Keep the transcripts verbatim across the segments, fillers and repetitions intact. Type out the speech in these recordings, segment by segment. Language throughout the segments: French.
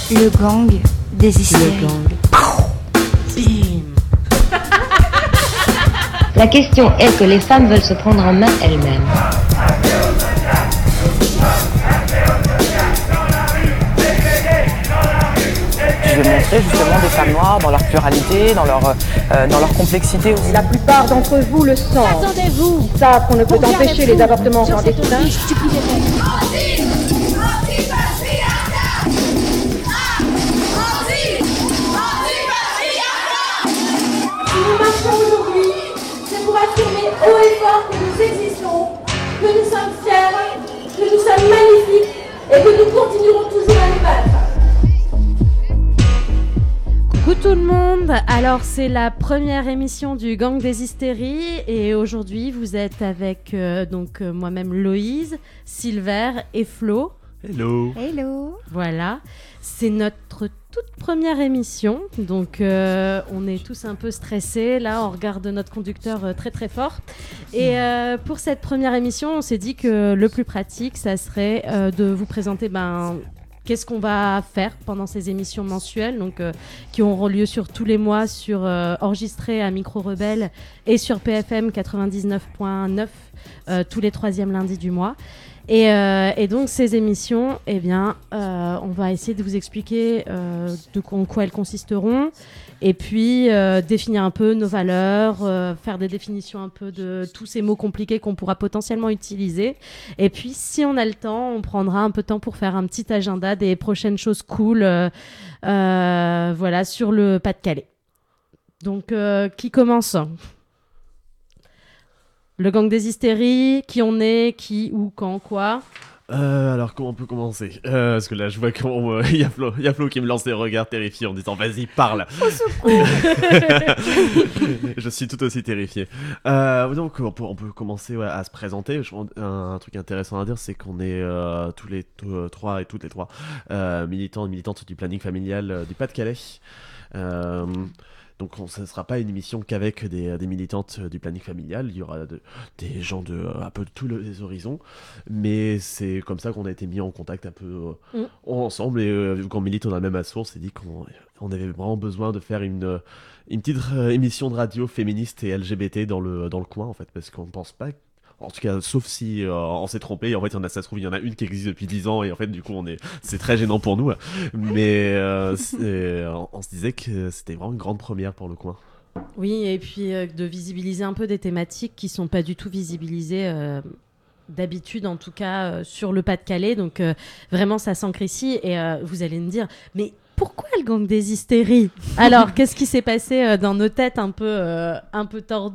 Le gang des hystériques. Le gang. Bim. La question est que les femmes veulent se prendre en main elles-mêmes. Je vais montrer justement des femmes noires dans leur pluralité, dans leur, euh, dans leur complexité aussi. La plupart d'entre vous le sentent. Attendez-vous. Ils savent qu'on ne peut empêcher les avortements clandestins. Si nous marchons aujourd'hui, c'est pour affirmer haut et fort que nous existons, que nous sommes fiers, que nous sommes magnifiques et que nous continuerons toujours à nous battre. Coucou tout le monde, alors c'est la première émission du Gang des Hystéries et aujourd'hui vous êtes avec euh, donc euh, moi-même Loïse, Silver et Flo. Hello. Hello. Voilà, c'est notre toute première émission, donc euh, on est tous un peu stressés, là on regarde notre conducteur euh, très très fort et euh, pour cette première émission on s'est dit que le plus pratique ça serait euh, de vous présenter ben, qu'est-ce qu'on va faire pendant ces émissions mensuelles, donc euh, qui auront lieu sur tous les mois, sur euh, enregistré à Micro Rebelle et sur P F M quatre-vingt-dix-neuf point neuf euh, tous les troisièmes lundis du mois. Et, euh, et donc ces émissions, eh bien, euh, on va essayer de vous expliquer euh, de quoi, en quoi elles consisteront, et puis euh, définir un peu nos valeurs, euh, faire des définitions un peu de tous ces mots compliqués qu'on pourra potentiellement utiliser. Et puis, si on a le temps, on prendra un peu de temps pour faire un petit agenda des prochaines choses cool, euh, euh, voilà, sur le Pas-de-Calais. Donc, euh, qui commence ? Le gang des hystéries, qui on est, qui, où, quand, quoi. Euh, alors comment on peut commencer euh, Parce que là je vois qu'il euh, y, a Flo, y a Flo qui me lance des regards terrifiés en disant vas-y parle. Au secours. Je suis tout aussi terrifié. Euh, donc on peut, on peut commencer ouais, à se présenter. Je, un, un truc intéressant à dire c'est qu'on est euh, tous les t- trois et toutes les trois euh, militants et militantes du planning familial euh, du Pas-de-Calais. Euh, Donc on, ce ne sera pas une émission qu'avec des, des militantes du planning familial, il y aura de, des gens de un peu de tous les horizons, mais c'est comme ça qu'on a été mis en contact un peu euh, mm. ensemble, et euh, vu qu'on milite dans la même asso, on s'est dit qu'on on avait vraiment besoin de faire une, une petite euh, émission de radio féministe et L G B T dans le, dans le coin en fait, parce qu'on ne pense pas... En tout cas, sauf si euh, on s'est trompé. En fait, il y en a, ça se trouve, il y en a une qui existe depuis dix ans et en fait, du coup, on est, c'est très gênant pour nous. Mais euh, on, on se disait que c'était vraiment une grande première pour le coin. Oui, et puis euh, de visibiliser un peu des thématiques qui sont pas du tout visibilisées euh, d'habitude, en tout cas euh, sur le Pas-de-Calais. Donc euh, vraiment, ça s'ancre ici. Et euh, vous allez me dire, mais pourquoi le gang des hystéries ? Alors, qu'est-ce qui s'est passé euh, dans nos têtes un peu, euh, un peu tordues ?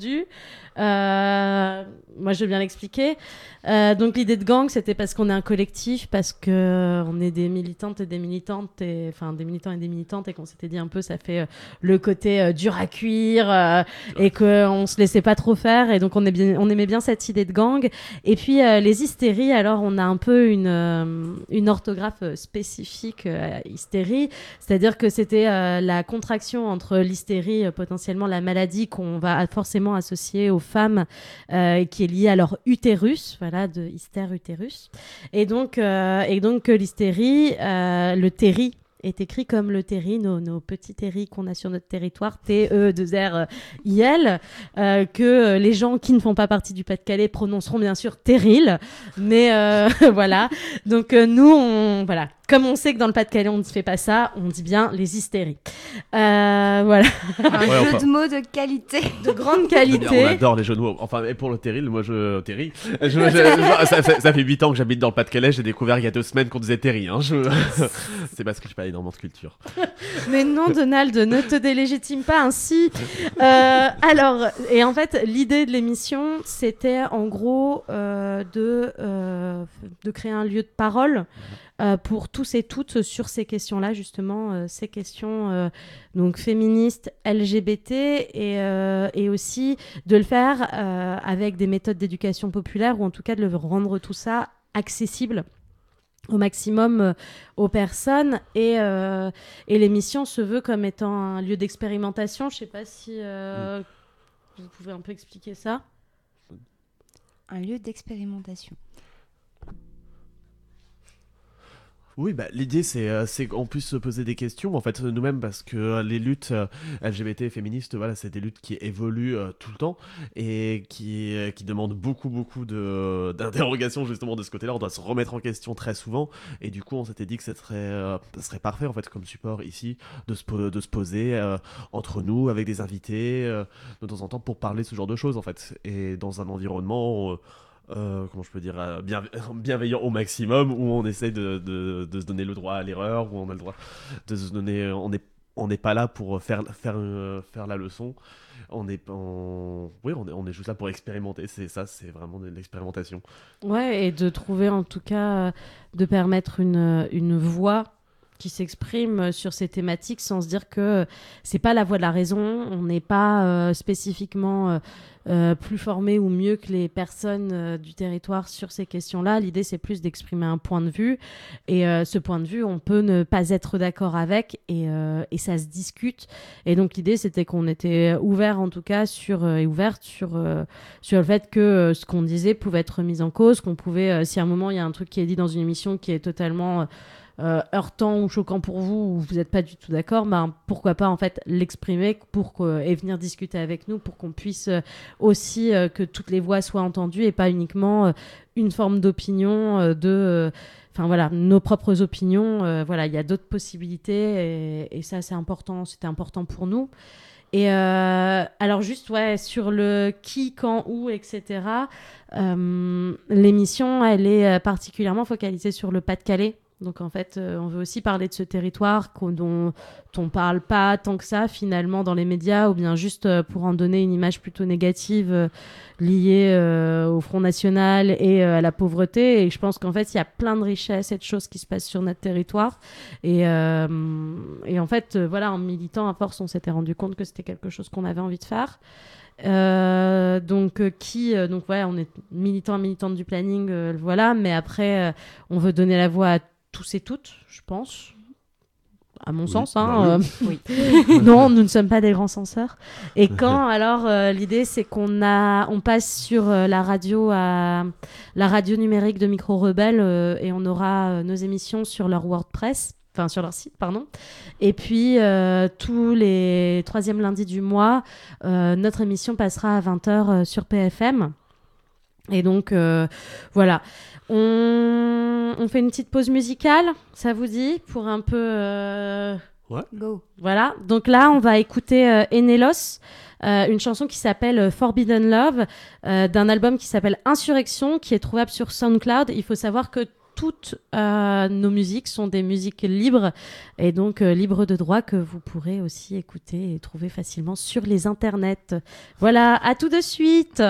Euh, moi, je vais bien l'expliquer. Euh, donc, l'idée de gang, c'était parce qu'on est un collectif, parce que euh, on est des militantes et des militantes, et, enfin des militants et des militantes, et qu'on s'était dit un peu, ça fait euh, le côté euh, dur à cuire, euh, et qu'on se laissait pas trop faire, et donc on, est bien, on aimait bien cette idée de gang. Et puis euh, les hystéries, alors on a un peu une euh, une orthographe spécifique euh, à hystérie, c'est-à-dire que c'était euh, la contraction entre l'hystérie, euh, potentiellement la maladie qu'on va forcément associer aux femmes, euh, qui est liée à leur utérus, voilà, de hystère utérus, et donc euh, et donc l'hystérie, euh, le terri est écrit comme le terri, nos, nos petits terris qu'on a sur notre territoire, T E deux R I L, euh, que les gens qui ne font pas partie du Pas-de-Calais prononceront bien sûr terril, mais euh, voilà, donc euh, nous, on, voilà, comme on sait que dans le Pas-de-Calais on ne fait pas ça, on dit bien les hystéries. Euh, voilà. Un ouais, jeu enfin, de mots de qualité. De grande qualité. On adore les jeux de mots. Enfin, et pour le terril, moi je... Terry, je, je, je, ça, ça, ça fait huit ans que j'habite dans le Pas-de-Calais, j'ai découvert il y a deux semaines qu'on disait Terry. Hein, je... C'est parce que je parle énormément de culture. Mais non, Donald, ne te délégitime pas ainsi. Euh, alors, et en fait, l'idée de l'émission, c'était en gros euh, de, euh, de créer un lieu de parole euh, pour tous et toutes sur ces questions-là, justement, euh, ces questions euh, donc féministes, L G B T, et, euh, et aussi de le faire euh, avec des méthodes d'éducation populaire, ou en tout cas de le rendre tout ça accessible au maximum euh, aux personnes, et, euh, et l'émission se veut comme étant un lieu d'expérimentation. Je ne sais pas si euh, vous pouvez un peu expliquer ça. Un lieu d'expérimentation. Oui, bah, l'idée c'est, euh, c'est qu'on puisse se poser des questions en fait nous-mêmes parce que euh, les luttes euh, L G B T féministes, voilà, c'est des luttes qui évoluent euh, tout le temps et qui, euh, qui demandent beaucoup beaucoup de, d'interrogations justement de ce côté-là. On doit se remettre en question très souvent et du coup on s'était dit que ça serait, euh, ça serait parfait en fait comme support ici de se, po- de se poser euh, entre nous avec des invités euh, de temps en temps pour parler de ce genre de choses en fait et dans un environnement... Euh, Euh, comment je peux dire, euh, bien, bienveillant au maximum, où on essaie de, de, de se donner le droit à l'erreur, où on a le droit de se donner, on n'est on n'est pas là pour faire, faire, euh, faire la leçon, on est, on, oui, on est, on est juste là pour expérimenter, c'est ça, c'est vraiment de l'expérimentation. Ouais, et de trouver en tout cas, euh, de permettre une, une voix qui s'exprime sur ces thématiques sans se dire que c'est pas la voix de la raison, on n'est pas euh, spécifiquement euh, euh, plus formé ou mieux que les personnes euh, du territoire sur ces questions-là. L'idée, c'est plus d'exprimer un point de vue et euh, ce point de vue, on peut ne pas être d'accord avec et, euh, et ça se discute. Et donc l'idée, c'était qu'on était ouvert en tout cas sur, euh, et ouverte sur, euh, sur le fait que euh, ce qu'on disait pouvait être mis en cause, qu'on pouvait, euh, si à un moment il y a un truc qui est dit dans une émission qui est totalement... Euh, Euh, heurtant ou choquant pour vous ou vous n'êtes pas du tout d'accord, ben, pourquoi pas en fait l'exprimer pour que, et venir discuter avec nous pour qu'on puisse euh, aussi euh, que toutes les voix soient entendues et pas uniquement euh, une forme d'opinion euh, de enfin euh, voilà nos propres opinions euh, voilà il y a d'autres possibilités et, et ça c'est important, c'était important pour nous. Et euh, alors juste ouais sur le qui, quand, où, et cetera. Euh, l'émission elle est particulièrement focalisée sur le Pas-de-Calais. Donc en fait, euh, on veut aussi parler de ce territoire dont on parle pas tant que ça finalement dans les médias, ou bien juste euh, pour en donner une image plutôt négative euh, liée euh, au Front National et euh, à la pauvreté. Et je pense qu'en fait, il y a plein de richesses et de choses qui se passent sur notre territoire. Et, euh, et en fait, euh, voilà, en militant, à force, on s'était rendu compte que c'était quelque chose qu'on avait envie de faire. Euh, donc euh, qui euh, donc ouais on est militant militante du planning euh, voilà, mais après euh, on veut donner la voix à tous et toutes, je pense, à mon oui, sens hein, bah oui. Euh, non, nous ne sommes pas des grands censeurs. Et quand alors euh, l'idée c'est qu'on a on passe sur euh, la radio à la radio numérique de Micro Rebelle euh, et on aura euh, nos émissions sur leur WordPress. Enfin, sur leur site, pardon. Et puis, euh, tous les troisièmes lundis du mois, euh, notre émission passera à vingt heures euh, sur P F M. Et donc, euh, voilà. On... on fait une petite pause musicale, ça vous dit, pour un peu... Euh... Ouais. Go. Voilà. Donc là, on va écouter euh, Enelos, euh, une chanson qui s'appelle Forbidden Love, euh, d'un album qui s'appelle Insurrection, qui est trouvable sur SoundCloud. Il faut savoir que toutes euh, nos musiques sont des musiques libres et donc euh, libres de droit que vous pourrez aussi écouter et trouver facilement sur les internets. Voilà, à tout de suite.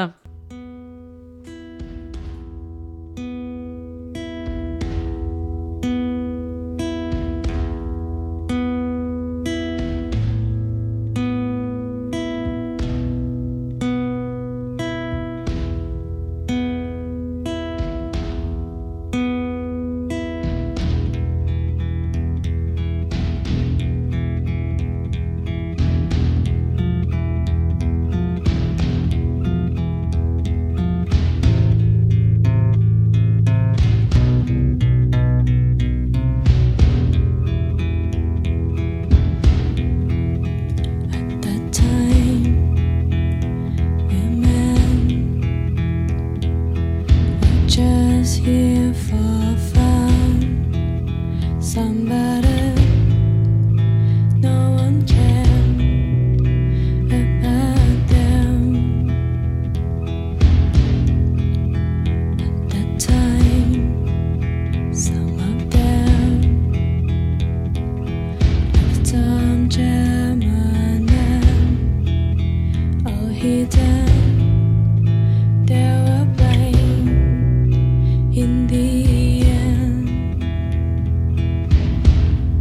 In the end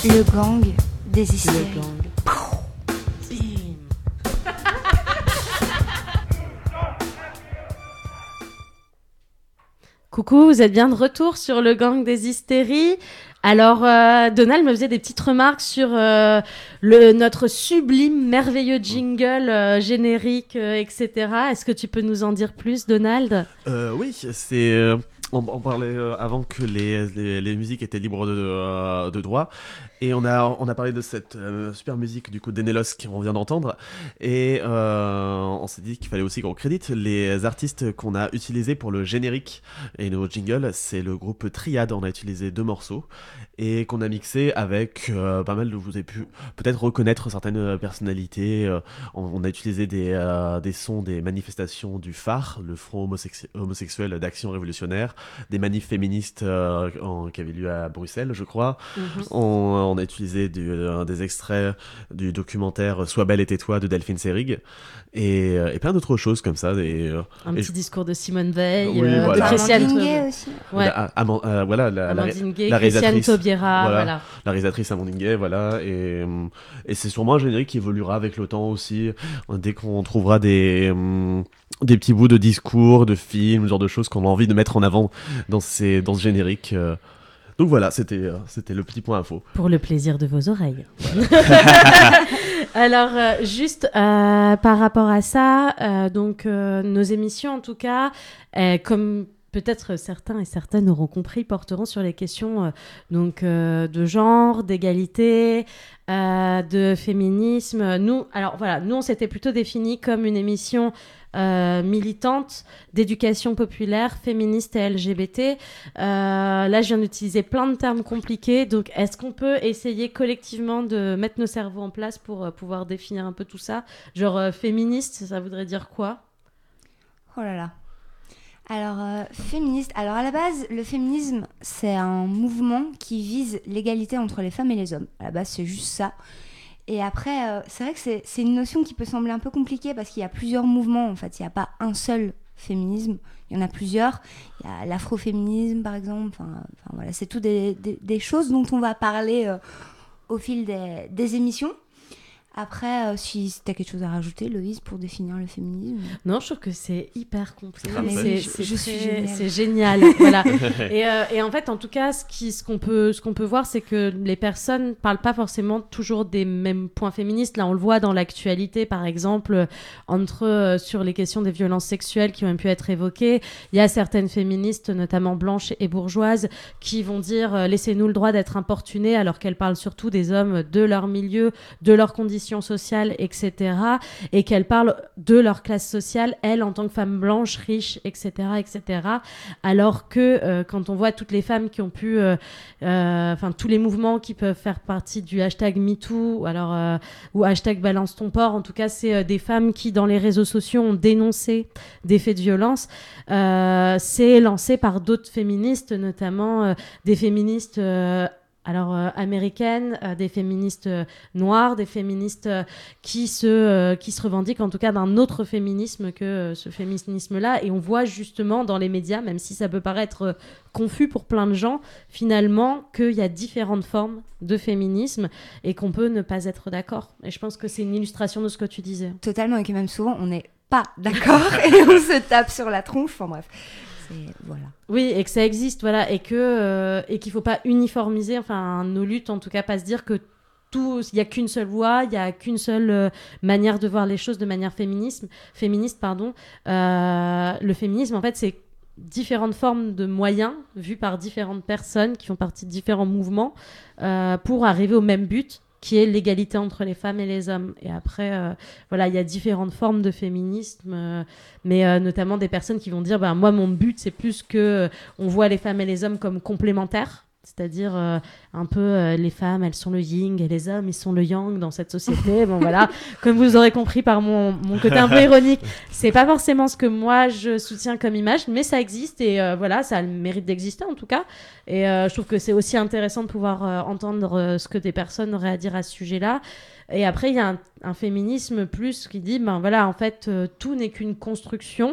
Le gang des Le hystériques. gang. Bim. Coucou, vous êtes bien de retour sur le gang des hystéries. Alors, euh, Donald me faisait des petites remarques sur euh, le, notre sublime, merveilleux jingle euh, générique, euh, et cetera. Est-ce que tu peux nous en dire plus, Donald ? Euh, oui, c'est. euh, on, on parlait euh, avant que les, les, les musiques étaient libres de, euh, de droit. Et on a, on a parlé de cette euh, super musique du coup d'Enelos qu'on vient d'entendre. Et euh, on s'est dit qu'il fallait aussi qu'on crédite les artistes qu'on a utilisés pour le générique et nos jingles. C'est le groupe Triad. On a utilisé deux morceaux et qu'on a mixé avec euh, pas mal de. Vous avez pu peut-être reconnaître certaines personnalités. Euh, on, on a utilisé des, euh, des sons des manifestations du Phare, le Front homosexu- homosexuel d'action révolutionnaire, des manifs féministes euh, en- qui avaient lieu à Bruxelles, je crois. Mm-hmm. On, on a utilisé du, euh, des extraits du documentaire Sois belle et tais-toi de Delphine Seyrig et, euh, et plein d'autres choses comme ça. Et, euh, Un et petit discours de Simone Veil, Oui, euh, voilà. de Christiane Amandine Taub- Gay aussi. Ouais. la- Aman- euh, voilà, la, la, Amandine Gay, la Christiane réalisatrice. Taubira, Voilà. voilà. la réalisatrice Amandine Gay, voilà, et, euh, et c'est sûrement un générique qui évoluera avec le temps aussi, dès qu'on trouvera des, euh, des petits bouts de discours, de films, ce genre de choses qu'on a envie de mettre en avant dans, ces, dans ce générique. euh. Donc voilà, c'était, euh, c'était le petit point info. Pour le plaisir de vos oreilles. Alors, euh, juste euh, par rapport à ça, euh, donc euh, nos émissions en tout cas, euh, comme peut-être certains et certaines auront compris, porteront sur les questions euh, donc euh, de genre, d'égalité, euh, de féminisme. Nous, alors voilà, nous on s'était plutôt défini comme une émission euh, militante d'éducation populaire, féministe et L G B T. Euh, là, je viens d'utiliser plein de termes compliqués. Donc, est-ce qu'on peut essayer collectivement de mettre nos cerveaux en place pour euh, pouvoir définir un peu tout ça ? Genre, euh, féministe, ça voudrait dire quoi ? Oh là là. Alors, euh, féministe. Alors, à la base, le féminisme, c'est un mouvement qui vise l'égalité entre les femmes et les hommes. À la base, c'est juste ça. Et après, euh, c'est vrai que c'est, c'est une notion qui peut sembler un peu compliquée parce qu'il y a plusieurs mouvements. En fait, il n'y a pas un seul féminisme. Il y en a plusieurs. Il y a l'afroféminisme, par exemple. Enfin, enfin voilà, c'est tout des, des, des choses dont on va parler euh, au fil des, des émissions. Après, euh, si tu as quelque chose à rajouter, Loïse, pour définir le féminisme. Non, je trouve que c'est hyper complet. C'est parfait. C'est, Je- c'est je très- suis géniale. c'est génial. Voilà. Et, euh, et en fait, en tout cas, ce, qui, ce, qu'on peut, ce qu'on peut voir, c'est que les personnes ne parlent pas forcément toujours des mêmes points féministes. Là, on le voit dans l'actualité, par exemple, entre, euh, sur les questions des violences sexuelles qui ont pu être évoquées. Il y a certaines féministes, notamment blanches et bourgeoises, qui vont dire euh, « laissez-nous le droit d'être importunés », alors qu'elles parlent surtout des hommes, de leur milieu, de leurs conditions sociales, et cetera. Et qu'elles parlent de leur classe sociale, elles, en tant que femmes blanches, riches, et cetera, et cetera. Alors que euh, quand on voit toutes les femmes qui ont pu, euh, euh, enfin tous les mouvements qui peuvent faire partie du hashtag MeToo, ou alors euh, ou hashtag Balance ton porc, en tout cas, c'est euh, des femmes qui, dans les réseaux sociaux, ont dénoncé des faits de violence. Euh, c'est lancé par d'autres féministes, notamment euh, des féministes euh, alors euh, américaines, euh, des féministes euh, noires, des féministes euh, qui, se, euh, qui se revendiquent en tout cas d'un autre féminisme que euh, ce féminisme-là. Et on voit justement dans les médias, même si ça peut paraître euh, confus pour plein de gens, finalement qu'il y a différentes formes de féminisme et qu'on peut ne pas être d'accord. Et je pense que c'est une illustration de ce que tu disais. Totalement, et que même souvent, on n'est pas d'accord et on se tape sur la tronche. Enfin bref, c'est... voilà. Oui, et que ça existe, voilà, et que euh, et qu'il faut pas uniformiser, enfin nos luttes, en tout cas, pas se dire que tout, il y a qu'une seule voie, il y a qu'une seule euh, manière de voir les choses de manière féminisme, féministe, pardon. Euh, le féminisme, en fait, c'est différentes formes de moyens vus par différentes personnes qui font partie de différents mouvements euh, pour arriver au même but, qui est l'égalité entre les femmes et les hommes. Et après, euh, voilà, il y a différentes formes de féminisme, euh, mais euh, notamment des personnes qui vont dire, ben, moi, mon but, c'est plus que euh, on voit les femmes et les hommes comme complémentaires, c'est-à-dire euh, un peu euh, les femmes, elles sont le yin et les hommes, ils sont le yang dans cette société. Bon, voilà, comme vous aurez compris par mon, mon côté un peu ironique, c'est pas forcément ce que moi je soutiens comme image, mais ça existe et euh, voilà, ça a le mérite d'exister en tout cas. Et euh, je trouve que c'est aussi intéressant de pouvoir euh, entendre euh, ce que des personnes auraient à dire à ce sujet-là. Et après, il y a un, un féminisme plus qui dit, ben voilà, en fait, euh, tout n'est qu'une construction.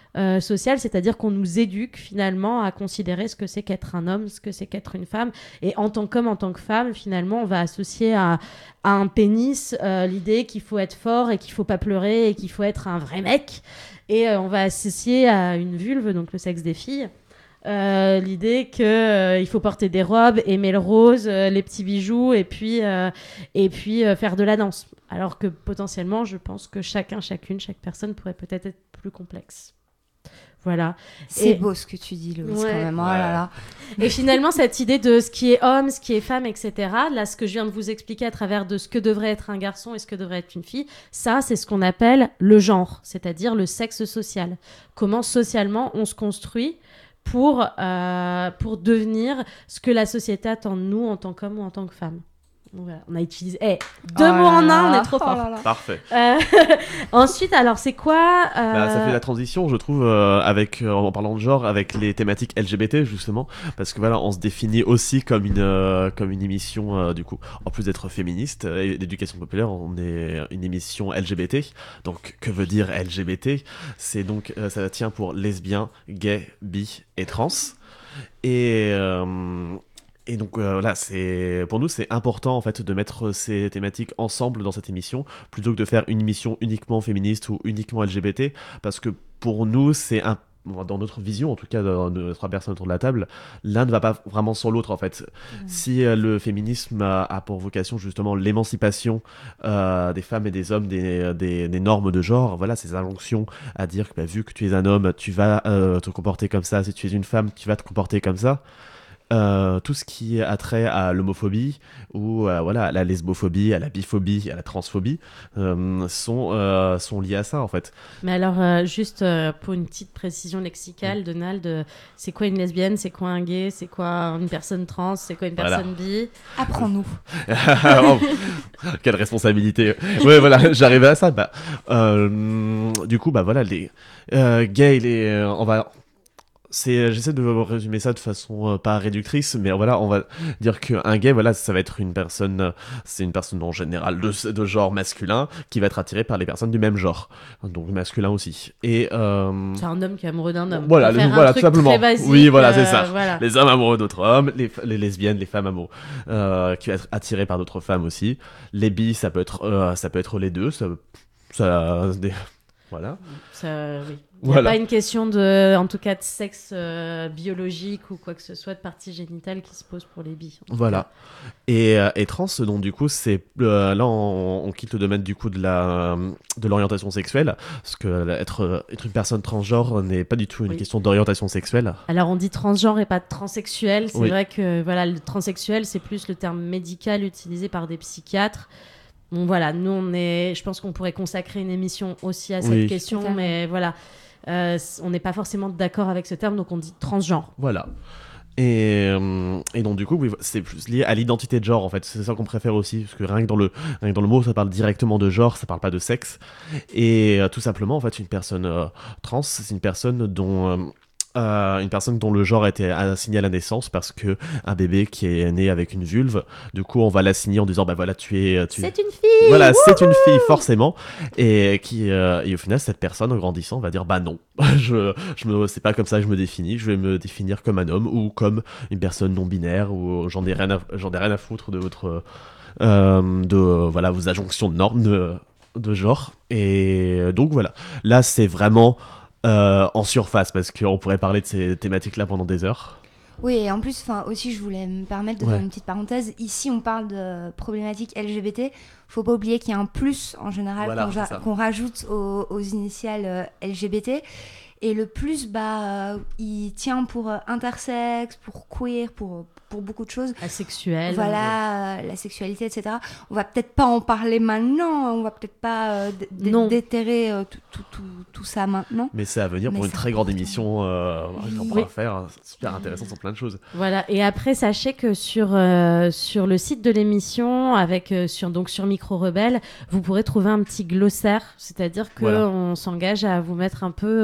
euh, social, c'est-à-dire qu'on nous éduque finalement à considérer ce que c'est qu'être un homme, ce que c'est qu'être une femme. Et en tant qu'homme, en tant que femme, finalement, on va associer à, à un pénis euh, l'idée qu'il faut être fort et qu'il faut pas pleurer et qu'il faut être un vrai mec. Et euh, on va associer à une vulve, donc le sexe des filles, Euh, l'idée qu'il euh, faut porter des robes, aimer le rose, euh, les petits bijoux et puis, euh, et puis euh, faire de la danse. Alors que potentiellement, je pense que chacun, chacune, chaque personne pourrait peut-être être plus complexe. Voilà. C'est Et... beau ce que tu dis, Louise, Ouais. quand même. Oh là là. Et finalement, cette idée de ce qui est homme, ce qui est femme, et cetera, là, ce que je viens de vous expliquer à travers de ce que devrait être un garçon et ce que devrait être une fille, ça, c'est ce qu'on appelle le genre, c'est-à-dire le sexe social. Comment socialement on se construit pour, euh, pour devenir ce que la société attend de nous en tant qu'homme ou en tant que femme. Donc voilà, on a utilisé hey, deux Oh mots là en là. un, on est trop Oh fort. là là. Parfait. Euh, ensuite, alors, c'est quoi euh, Bah, ça fait la transition, je trouve, euh, avec euh, en parlant de genre, avec les thématiques L G B T justement, parce que voilà, on se définit aussi comme une euh, comme une émission euh, du coup, en plus d'être féministe euh, et d'éducation populaire, on est une émission L G B T. Donc, que veut dire L G B T ? C'est donc euh, ça tient pour lesbien, gay, bi et trans. Et euh, Et donc euh, voilà, c'est pour nous c'est important en fait de mettre ces thématiques ensemble dans cette émission plutôt que de faire une émission uniquement féministe ou uniquement L G B T, parce que pour nous c'est un dans notre vision, en tout cas dans nos trois personnes autour de la table, l'un ne va pas vraiment sans l'autre en fait. Mmh. Si euh, le féminisme a, a pour vocation justement l'émancipation euh, des femmes et des hommes des, des, des normes de genre, voilà, ces injonctions à dire que bah, vu que tu es un homme, tu vas euh, te comporter comme ça, si tu es une femme, tu vas te comporter comme ça. Euh, tout ce qui a trait à l'homophobie ou euh, voilà, à la lesbophobie, à la biphobie, à la transphobie euh, sont, euh, sont liés à ça en fait. Mais alors, euh, juste euh, pour une petite précision lexicale, mmh. Donald, euh, c'est quoi une lesbienne, c'est quoi un gay, c'est quoi une personne trans, c'est quoi une personne voilà. bi ? Apprends-nous. Oh, quelle responsabilité. Ouais, voilà, j'arrivais à ça. Bah, euh, du coup, bah voilà, les euh, gays, les, euh, on va. C'est, j'essaie de résumer ça de façon euh, pas réductrice, mais voilà, on va dire qu'un gay, voilà, ça va être une personne, euh, c'est une personne en général de, de genre masculin qui va être attirée par les personnes du même genre, donc masculin aussi. Et euh... c'est un homme qui est amoureux d'un homme. Voilà, le, voilà, tout simplement. Basique, oui, voilà, euh, c'est ça. Voilà. Les hommes amoureux d'autres hommes, les, les lesbiennes, les femmes amoureuses, euh, qui vont être attirées par d'autres femmes aussi. Les bis, ça peut être, euh, ça peut être les deux, ça, ça, des... voilà. Ça, oui. Il n'y a voilà. pas une question de, en tout cas, de sexe euh, biologique ou quoi que ce soit, de partie génitale qui se pose pour les bi. Voilà. Et, euh, et trans, donc du coup, c'est euh, là on, on quitte le domaine du coup de la de l'orientation sexuelle, parce que être être une personne transgenre n'est pas du tout une oui. question d'orientation sexuelle. Alors on dit transgenre et pas transsexuel. C'est oui. vrai que voilà, le transsexuel, c'est plus le terme médical utilisé par des psychiatres. Bon voilà, nous on est, je pense qu'on pourrait consacrer une émission aussi à cette oui. question, mais voilà. Euh, on n'est pas forcément d'accord avec ce terme, donc on dit transgenre. Voilà. Et, euh, et donc du coup, oui, c'est plus lié à l'identité de genre en fait. C'est ça qu'on préfère aussi, parce que rien que dans le, rien que dans le mot, ça parle directement de genre, ça parle pas de sexe. Et euh, tout simplement, en fait, une personne euh, trans, c'est une personne dont... Euh, Euh, une personne dont le genre a été assigné à la naissance, parce que un bébé qui est né avec une vulve, du coup on va l'assigner en disant bah voilà tu es tu... c'est une fille, voilà wouhou c'est une fille forcément, et qui euh, et au final cette personne en grandissant va dire bah non je je me c'est pas comme ça que je me définis, je vais me définir comme un homme ou comme une personne non binaire, ou j'en ai rien à, j'en ai rien à foutre de votre euh, de euh, voilà vos injonctions de normes de, de genre. Et donc voilà, là c'est vraiment Euh, en surface, parce qu'on pourrait parler de ces thématiques-là pendant des heures. Oui, et en plus, aussi, je voulais me permettre de ouais. faire une petite parenthèse. Ici, on parle de problématiques L G B T. Faut pas oublier qu'il y a un plus, en général, voilà, qu'on, ja- qu'on rajoute aux, aux initiales euh, L G B T. Et le plus, bah, euh, il tient pour euh, intersexe, pour queer, pour, pour beaucoup de choses. Asexuel. Voilà, euh, la sexualité, et cetera. On va peut-être pas en parler maintenant, on va peut-être pas euh, d- d- déterrer euh, tout, tout, tout, tout ça maintenant. Mais c'est à venir pour Mais une très grande émission euh, oui. qu'on pourra oui. faire. C'est super intéressant sur plein de choses. Voilà, et après, sachez que sur, euh, sur le site de l'émission, avec, euh, sur, donc sur Micro Rebelle, vous pourrez trouver un petit glossaire, c'est-à-dire qu'on voilà. s'engage à vous mettre un peu... Euh,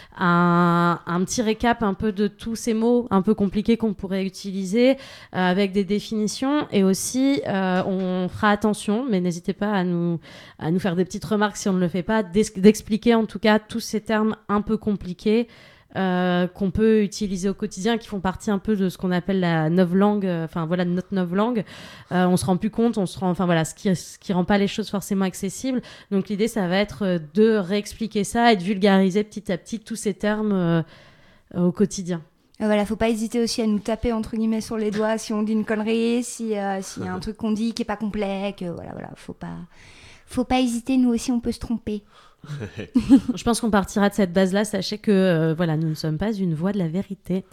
un, un petit récap un peu de tous ces mots un peu compliqués qu'on pourrait utiliser, euh, avec des définitions, et aussi euh, on fera attention, mais n'hésitez pas à nous, à nous faire des petites remarques si on ne le fait pas, d'expliquer en tout cas tous ces termes un peu compliqués Euh, qu'on peut utiliser au quotidien, qui font partie un peu de ce qu'on appelle la novlangue, enfin euh, voilà, notre novlangue. Euh, on se rend plus compte, on se rend, enfin voilà, ce qui, ce qui rend pas les choses forcément accessibles. Donc l'idée, ça va être de réexpliquer ça et de vulgariser petit à petit tous ces termes euh, au quotidien. Euh, voilà, faut pas hésiter aussi à nous taper entre guillemets sur les doigts si on dit une connerie, si euh, s'il y a un truc qu'on dit qui est pas complet, que voilà, voilà, faut pas, faut pas hésiter. Nous aussi, on peut se tromper. Je pense qu'on partira de cette base-là. Sachez que euh, voilà, nous ne sommes pas une voix de la vérité.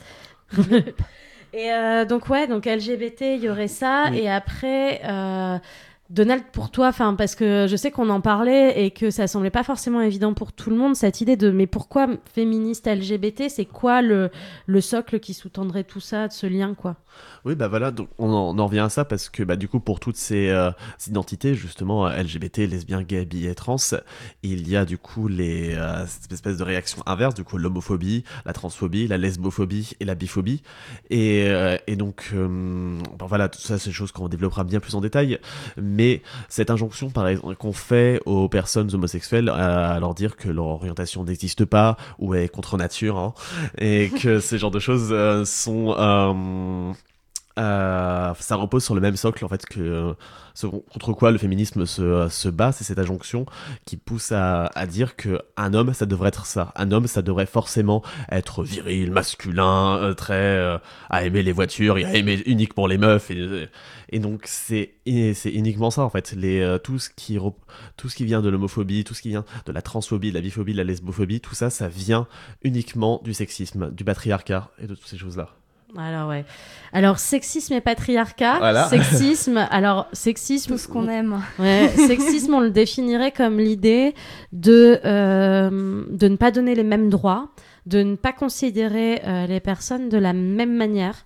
Et euh, donc ouais, donc L G B T, il y aurait ça. Oui. Et après, euh, Donald, pour toi, enfin parce que je sais qu'on en parlait et que ça semblait pas forcément évident pour tout le monde, cette idée de mais pourquoi féministe L G B T, c'est quoi le le socle qui sous-tendrait tout ça, de ce lien, quoi? Oui, bah voilà, donc on en, on en revient à ça parce que bah, du coup, pour toutes ces, euh, ces identités, justement, L G B T, lesbien, gay, bi et trans, il y a du coup les, euh, cette espèce de réaction inverse, du coup, l'homophobie, la transphobie, la lesbophobie et la biphobie. Et, euh, et donc, euh, bon, voilà, tout ça, c'est des choses qu'on développera bien plus en détail. Mais cette injonction, par exemple, qu'on fait aux personnes homosexuelles à, à leur dire que leur orientation n'existe pas ou est contre nature, hein, et que ces genres de choses euh, sont... Euh, Euh, ça repose sur le même socle en fait que euh, ce contre quoi le féminisme se, se bat, c'est cette injonction qui pousse à, à dire que un homme ça devrait être ça, un homme ça devrait forcément être viril, masculin, euh, très euh, à aimer les voitures et à aimer uniquement les meufs, et, et donc c'est, et c'est uniquement ça en fait, les, euh, tout, ce qui, tout ce qui vient de l'homophobie, tout ce qui vient de la transphobie, de la biphobie, de la lesbophobie, tout ça ça vient uniquement du sexisme, du patriarcat et de toutes ces choses là. Alors ouais. Alors sexisme et patriarcat. Voilà. Sexisme. Alors sexisme. Tout ce qu'on aime. Ouais. Sexisme, on le définirait comme l'idée de euh, de ne pas donner les mêmes droits, de ne pas considérer euh, les personnes de la même manière,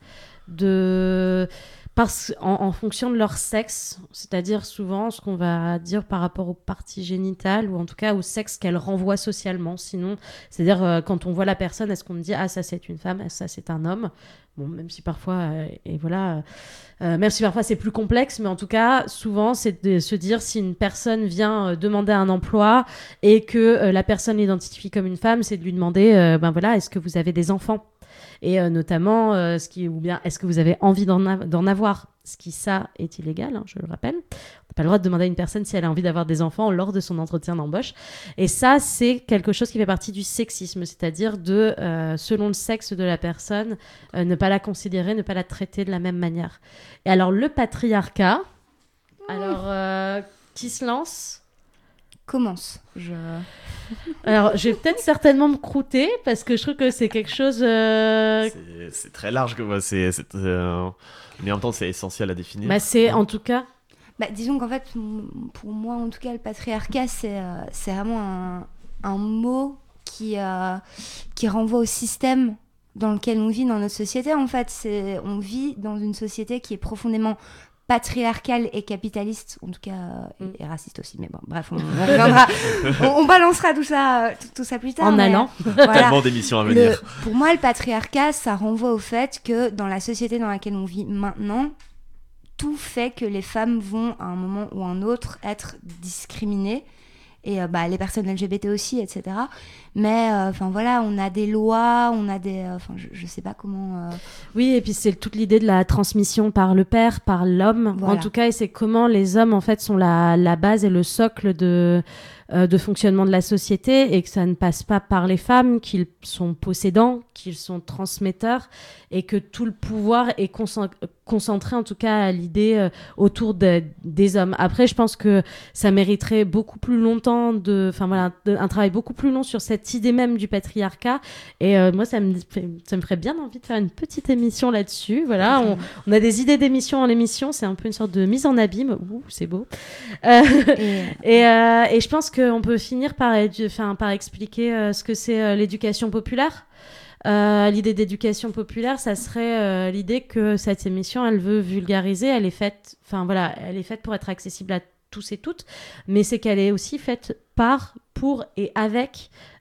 de parce en, en fonction de leur sexe, c'est-à-dire souvent ce qu'on va dire par rapport aux parties génitales ou en tout cas au sexe qu'elles renvoient socialement. Sinon, c'est-à-dire euh, quand on voit la personne, est-ce qu'on dit ah ça c'est une femme, ça c'est un homme. Bon, même si parfois, euh, et voilà, euh, même si parfois c'est plus complexe, mais en tout cas, souvent, c'est de se dire si une personne vient euh, demander un emploi et que euh, la personne l'identifie comme une femme, c'est de lui demander, euh, ben voilà, est-ce que vous avez des enfants ? Et euh, notamment, euh, ce qui, ou bien est-ce que vous avez envie d'en, a- d'en avoir ? Ce qui, ça, est illégal, hein, je le rappelle. On n'a pas le droit de demander à une personne si elle a envie d'avoir des enfants lors de son entretien d'embauche. Et ça, c'est quelque chose qui fait partie du sexisme, c'est-à-dire de, euh, selon le sexe de la personne, euh, ne pas la considérer, ne pas la traiter de la même manière. Et alors, le patriarcat, mmh. alors, euh, qui se lance ? Commence. Je... Alors, je vais peut-être certainement me croûter parce que je trouve que c'est quelque chose. Euh... C'est, c'est très large, que, c'est, c'est, euh... mais en même temps, c'est essentiel à définir. Bah, c'est en tout cas. Bah, disons qu'en fait, pour moi, en tout cas, le patriarcat, c'est, euh, c'est vraiment un, un mot qui, euh, qui renvoie au système dans lequel on vit dans notre société. En fait, c'est, on vit dans une société qui est profondément patriarcale et capitaliste, en tout cas, euh, et, et raciste aussi, mais bon, bref, on, on reviendra, on, on balancera tout ça, tout, tout ça plus tard. En mais, allant. Voilà. Tellement d'émissions à venir. Le, pour moi, le patriarcat, ça renvoie au fait que dans la société dans laquelle on vit maintenant, tout fait que les femmes vont, à un moment ou un autre, être discriminées. Et euh, bah, les personnes L G B T aussi, et cetera. Mais enfin euh, voilà, on a des lois, on a des... Enfin, euh, je, je sais pas comment... Euh... Oui, et puis c'est toute l'idée de la transmission par le père, par l'homme. Voilà. En tout cas, et c'est comment les hommes, en fait, sont la, la base et le socle de, euh, de fonctionnement de la société, et que ça ne passe pas par les femmes, qu'ils sont possédants, qu'ils sont transmetteurs, et que tout le pouvoir est concentré, en tout cas, à l'idée euh, autour de, des hommes. Après, je pense que ça mériterait beaucoup plus longtemps de... Enfin, voilà, de, un travail beaucoup plus long sur cette idée même du patriarcat. Et euh, moi, ça me, ça me ferait bien envie de faire une petite émission là-dessus. Voilà, on, on a des idées d'émissions en l'émission. C'est un peu une sorte de mise en abîme. Ouh, c'est beau. Euh, et, et, euh, et je pense qu'on peut finir par, enfin, par expliquer euh, ce que c'est euh, l'éducation populaire. Euh, l'idée d'éducation populaire, ça serait euh, l'idée que cette émission, elle veut vulgariser. Elle est faite, enfin voilà, elle est faite pour être accessible à tous et toutes, mais c'est qu'elle est aussi faite par, pour et avec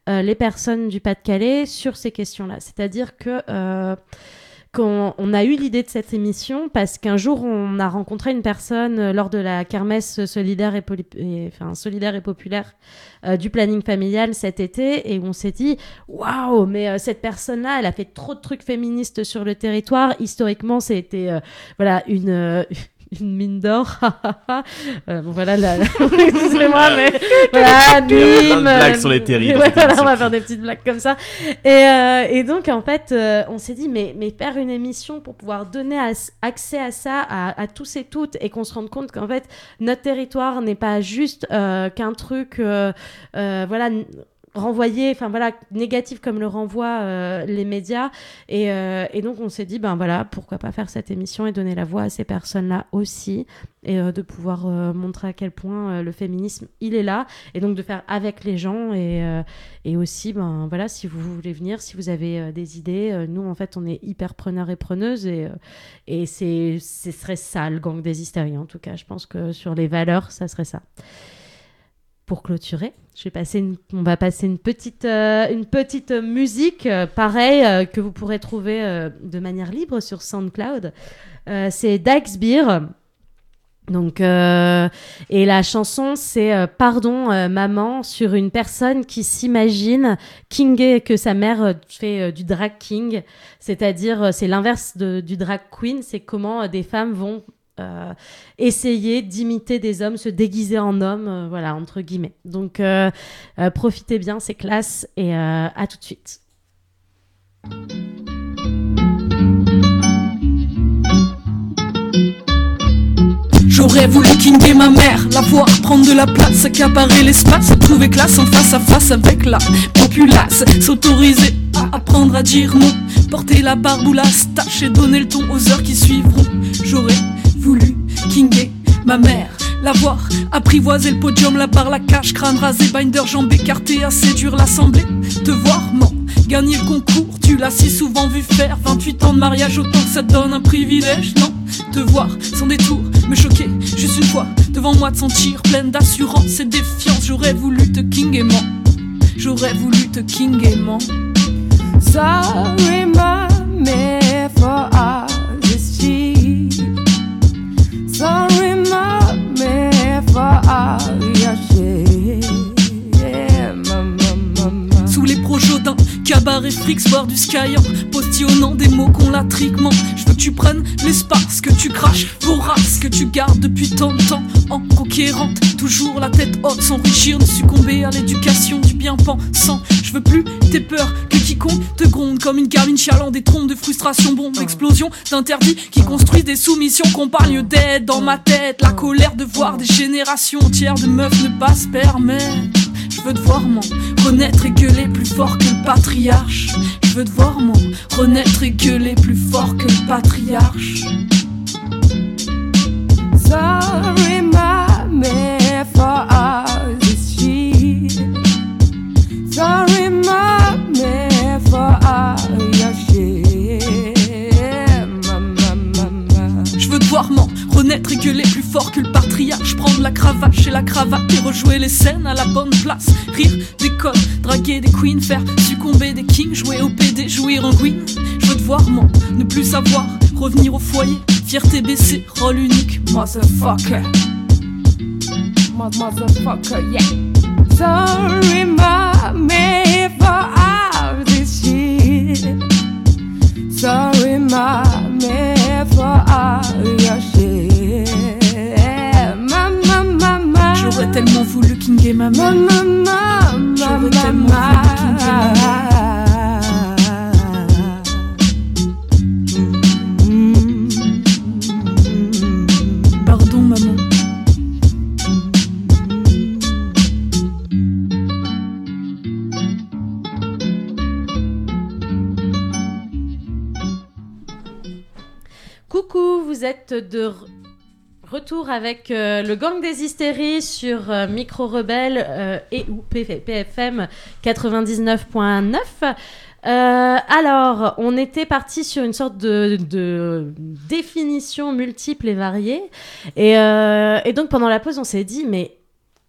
euh, les personnes du Pas-de-Calais sur ces questions-là. C'est-à-dire que euh, qu'on on a eu l'idée de cette émission parce qu'un jour on a rencontré une personne euh, lors de la kermesse solidaire et, poli- et, enfin, solidaire et populaire euh, du planning familial cet été, et on s'est dit waouh, mais euh, cette personne-là elle a fait trop de trucs féministes sur le territoire. Historiquement c'était euh, voilà une euh, une mine d'or. euh, bon, voilà, la... excusez-moi, mais voilà, mime. Blagues sur les terribles. Ouais, voilà, on va faire des petites blagues comme ça. Et, euh, et donc, en fait, euh, on s'est dit, mais, mais faire une émission pour pouvoir donner as- accès à ça à, à tous et toutes, et qu'on se rende compte qu'en fait, notre territoire n'est pas juste euh, qu'un truc, euh, euh, voilà, n- renvoyé, enfin voilà, négatif comme le renvoient euh, les médias, et, euh, et donc on s'est dit ben voilà, pourquoi pas faire cette émission et donner la voix à ces personnes-là aussi, et euh, de pouvoir euh, montrer à quel point euh, le féminisme il est là, et donc de faire avec les gens, et, euh, et aussi ben voilà, si vous voulez venir, si vous avez euh, des idées, euh, nous en fait on est hyper preneurs et preneuses, et, euh, et c'est, ce serait ça le gang des hystériens, en tout cas je pense que sur les valeurs ça serait ça. Pour clôturer, je vais passer une, on va passer une petite, euh, une petite musique, euh, pareil, euh, que vous pourrez trouver euh, de manière libre sur SoundCloud. Euh, c'est Dykes Beer. Donc, euh, et la chanson, c'est euh, Pardon, euh, maman, sur une personne qui s'imagine king, que sa mère euh, fait euh, du drag king. C'est-à-dire, euh, c'est l'inverse de, du drag queen, c'est comment euh, des femmes vont Euh, essayer d'imiter des hommes, se déguiser en hommes, euh, voilà, entre guillemets. Donc, euh, euh, profitez bien, c'est classe, et euh, à tout de suite. J'aurais voulu kinger ma mère, la voir prendre de la place, accaparer l'espace, se trouver classe en face à face avec la populace, s'autoriser à apprendre à dire non, porter la barbe ou la stache et donner le ton aux heures qui suivront. J'aurais voulu kinger ma mère, la voir apprivoiser le podium, la barre, la cage, crâne rasé, binder, jambes écartées, à séduire l'assemblée. Te voir, man, gagner le concours, tu l'as si souvent vu faire. Vingt-huit ans de mariage, autant que ça te donne un privilège, non? Te voir sans détour, me choquer juste une fois devant moi, te sentir pleine d'assurance et défiance. J'aurais voulu te kinger, man, j'aurais voulu te kinger, man. Sorry, mommy, for all this cheat. Sorry, mommy, for all your shit. Yeah, mama, mama. Sous les projets d'un cabaret frics, boire du Skyant, postillonnant des mots qu'on la triquement. Je veux que tu prennes l'espace, que tu craches vorace, que tu gardes depuis tant de temps en conquérante. Toujours la tête haute, s'enrichir, ne succomber à l'éducation du bien-pensant. Je veux plus tes peurs que quiconque te gronde comme une gamine chialant des trompes de frustration. Bombe, explosion d'interdits qui construisent des soumissions, qu'on parle d'aide dans ma tête. La colère de voir des générations entières de meufs ne pas se permettre. Je veux te voir, man, renaître et gueuler plus fort que le patriarche. Je veux te voir, man, renaître et gueuler plus fort que le patriarche. Sorry, mommy, for all this shit. Sorry, mommy, for all your shit. Mama, mama. Je veux te voir, man, renaître et gueuler plus fort que le patriarche. Prendre la cravache et la cravate et rejouer les scènes à la bonne place. Rire des codes, draguer des queens, faire succomber des kings, jouer au P D, jouir en queen. Je veux te voir, man, ne plus savoir, revenir au foyer, fierté baissée, rôle unique, motherfucker. Motherfucker, yeah. Sorry, mommy, for all this shit. Sorry, mommy, for all your shit. Mama, mama. J'aurais tellement voulu kinger ma mère. Mama, mama, J'aurais tellement voulu kinger ma mère. Pardon, maman. Coucou, vous êtes de re- retour avec euh, le gang des hystéries sur euh, Micro Rebelle euh, et ou P F M quatre-vingt-dix-neuf point neuf. Euh, alors, on était parti sur une sorte de, de définition multiple et variée. Et, euh, et donc, pendant la pause, on s'est dit, mais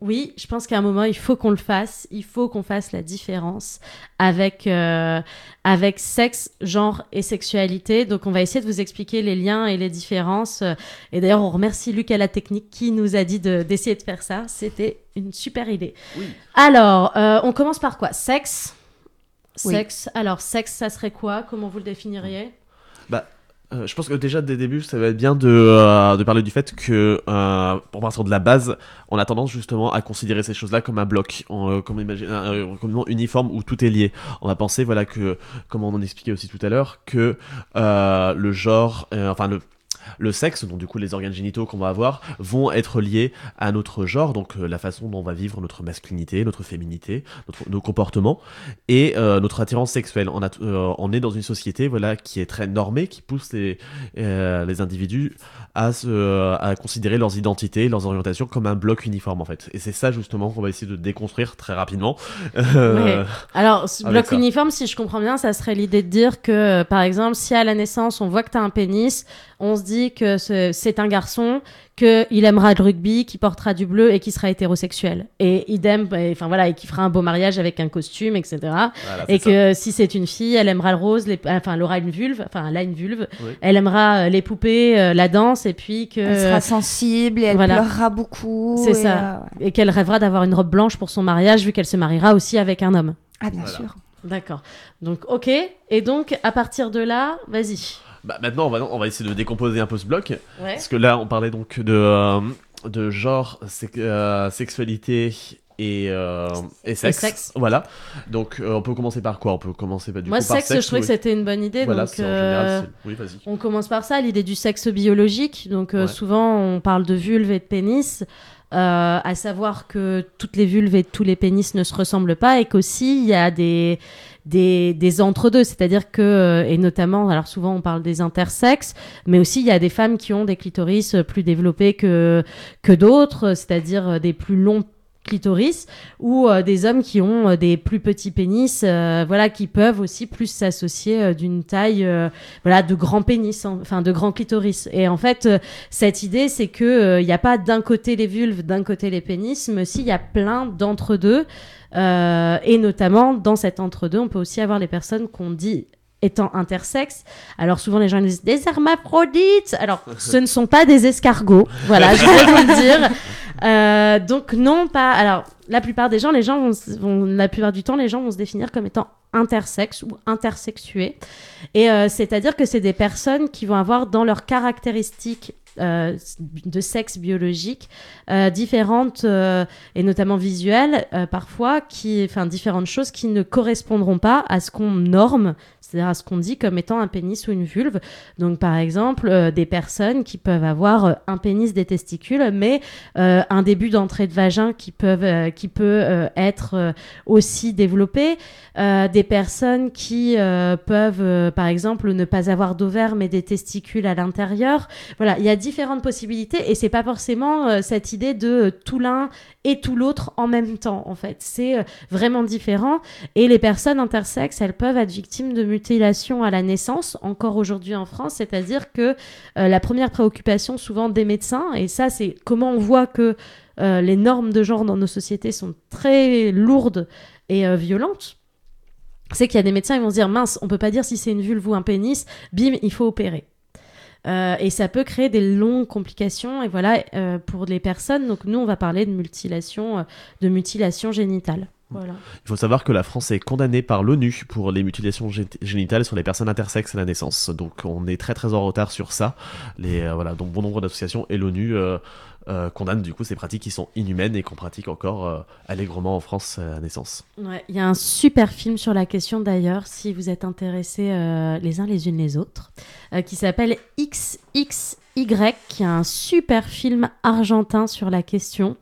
Oui, je pense qu'à un moment, il faut qu'on le fasse. Il faut qu'on fasse la différence avec, euh, avec sexe, genre et sexualité. Donc, on va essayer de vous expliquer les liens et les différences. Et d'ailleurs, on remercie Luc à la technique qui nous a dit de, d'essayer de faire ça. C'était une super idée. Oui. Alors, euh, on commence par quoi ? Sexe. Oui. Sexe. Alors, sexe, ça serait quoi ? Comment vous le définiriez ? Bah, euh, je pense que déjà dès le début, ça va être bien de, euh, de parler du fait que, euh, pour partir de la base, on a tendance justement à considérer ces choses-là comme un bloc, en, euh, comme, imagine, un, un, comme un uniforme où tout est lié. On va penser, voilà, que, comme on en expliquait aussi tout à l'heure, que euh, le genre, euh, enfin le le sexe, donc du coup les organes génitaux qu'on va avoir, vont être liés à notre genre, donc euh, la façon dont on va vivre notre masculinité, notre féminité, notre, nos comportements et euh, notre attirance sexuelle. On, a, euh, on est dans une société voilà, qui est très normée, qui pousse les, euh, les individus à, se, à considérer leurs identités, leurs orientations comme un bloc uniforme en fait. Et c'est ça justement qu'on va essayer de déconstruire très rapidement. Euh, ouais. Alors, ce bloc ça. uniforme, si je comprends bien, ça serait l'idée de dire que, euh, par exemple, si à la naissance on voit que tu as un pénis, on se dit que c'est, c'est un garçon, qu'il aimera le rugby, qu'il portera du bleu et qu'il sera hétérosexuel. Et idem, enfin voilà, et qu'il fera un beau mariage avec un costume, et cetera. Voilà, et que ça. Si c'est une fille, elle aimera le rose, les, enfin elle aura une vulve, enfin elle a une vulve, oui. Elle aimera les poupées, euh, la danse, et puis que... Elle sera sensible et elle voilà. pleurera beaucoup. C'est et ça. Euh, ouais. Et qu'elle rêvera d'avoir une robe blanche pour son mariage, vu qu'elle se mariera aussi avec un homme. Ah bien voilà. sûr. D'accord. Donc ok. Et donc à partir de là, vas-y. Bah maintenant, on va, on va essayer de décomposer un peu ce bloc. Ouais. Parce que là, on parlait donc de, euh, de genre, sec- euh, sexualité et, euh, et, sexe. et sexe. Voilà. Donc, euh, on peut commencer par quoi ? On peut commencer bah, du Moi, coup, sexe, par sexe. je trouvais oui. que c'était une bonne idée. Voilà, donc, c'est en euh, général. C'est... Oui, vas-y. On commence par ça, l'idée du sexe biologique. Donc, euh, ouais. souvent, on parle de vulve et de pénis. Euh, à savoir que toutes les vulves et tous les pénis ne se ressemblent pas et qu'aussi, il y a des... Des, des entre-deux, c'est-à-dire que, et notamment, alors souvent on parle des intersexes, mais aussi il y a des femmes qui ont des clitoris plus développés que, que d'autres, c'est-à-dire des plus longs clitoris, ou euh, des hommes qui ont euh, des plus petits pénis, euh, voilà, qui peuvent aussi plus s'associer euh, d'une taille, euh, voilà, de grands pénis, hein, enfin de grands clitoris. Et en fait, euh, cette idée, c'est que il n'y a pas d'un côté les vulves, d'un côté les pénis, mais aussi il y a plein d'entre-deux. Euh, et notamment, dans cet entre-deux, on peut aussi avoir les personnes qu'on dit étant intersexes. Alors souvent, les gens nous disent des hermaphrodites. Alors, ce ne sont pas des escargots. Voilà, je vais vous le dire. Euh, donc non, pas... Alors, la plupart des gens, les gens vont, vont... La plupart du temps, les gens vont se définir comme étant intersexes ou intersexués. Et euh, c'est-à-dire que c'est des personnes qui vont avoir dans leurs caractéristiques Euh, de sexe biologique euh, différentes euh, et notamment visuelles euh, parfois qui, enfin différentes choses qui ne correspondront pas à ce qu'on norme, c'est-à-dire à ce qu'on dit comme étant un pénis ou une vulve. Donc par exemple euh, des personnes qui peuvent avoir euh, un pénis, des testicules, mais euh, un début d'entrée de vagin qui peuvent euh, qui peut euh, être euh, aussi développé, euh, des personnes qui euh, peuvent euh, par exemple ne pas avoir d'ovaires mais des testicules à l'intérieur. Voilà, il y a différentes possibilités et c'est pas forcément euh, cette idée de euh, tout l'un et tout l'autre en même temps en fait, c'est euh, vraiment différent. Et les personnes intersexes, elles peuvent être victimes de mutilations à la naissance encore aujourd'hui en France, c'est-à-dire que euh, la première préoccupation souvent des médecins, et ça c'est comment on voit que euh, les normes de genre dans nos sociétés sont très lourdes et euh, violentes, c'est qu'il y a des médecins qui vont se dire mince, on peut pas dire si c'est une vulve ou un pénis, bim, il faut opérer. Euh, et ça peut créer des longues complications et voilà euh, pour les personnes. Donc nous on va parler de mutilation, euh, de mutilation génitale. Voilà. Il faut savoir que la France est condamnée par l'ONU pour les mutilations gé- génitales sur les personnes intersexes à la naissance. Donc on est très très en retard sur ça. Les, euh, voilà, donc bon nombre d'associations et l'ONU euh, euh, condamnent du coup ces pratiques qui sont inhumaines et qu'on pratique encore euh, allègrement en France à la naissance. Ouais, il y a un super film sur la question d'ailleurs, si vous êtes intéressés euh, les uns les unes les autres, euh, qui s'appelle X X Y, qui est un super film argentin sur la question.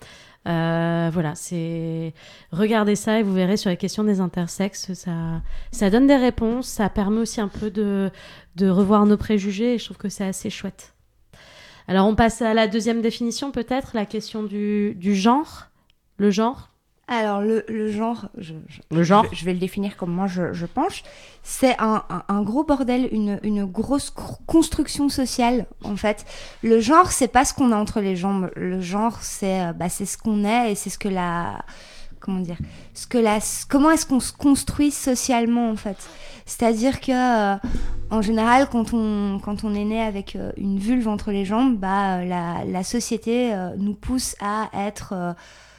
Euh, voilà, c'est regardez ça et vous verrez sur la question des intersexes, ça, ça donne des réponses, ça permet aussi un peu de, de revoir nos préjugés et je trouve que c'est assez chouette. Alors on passe à la deuxième définition peut-être, la question du, du genre, le genre. Alors, le, le genre, je, je, Le genre. je, je vais le définir comme moi je, je pense, c'est un, un, un gros bordel, une, une grosse cr- construction sociale, en fait. Le genre, c'est pas ce qu'on a entre les jambes. Le genre, c'est, euh, bah, c'est ce qu'on est et c'est ce que la... Comment dire ce que la, Comment est-ce qu'on se construit socialement, en fait. C'est-à-dire que, euh, en général, quand on, quand on est né avec euh, une vulve entre les jambes, bah, la, la société euh, nous pousse à être... Euh,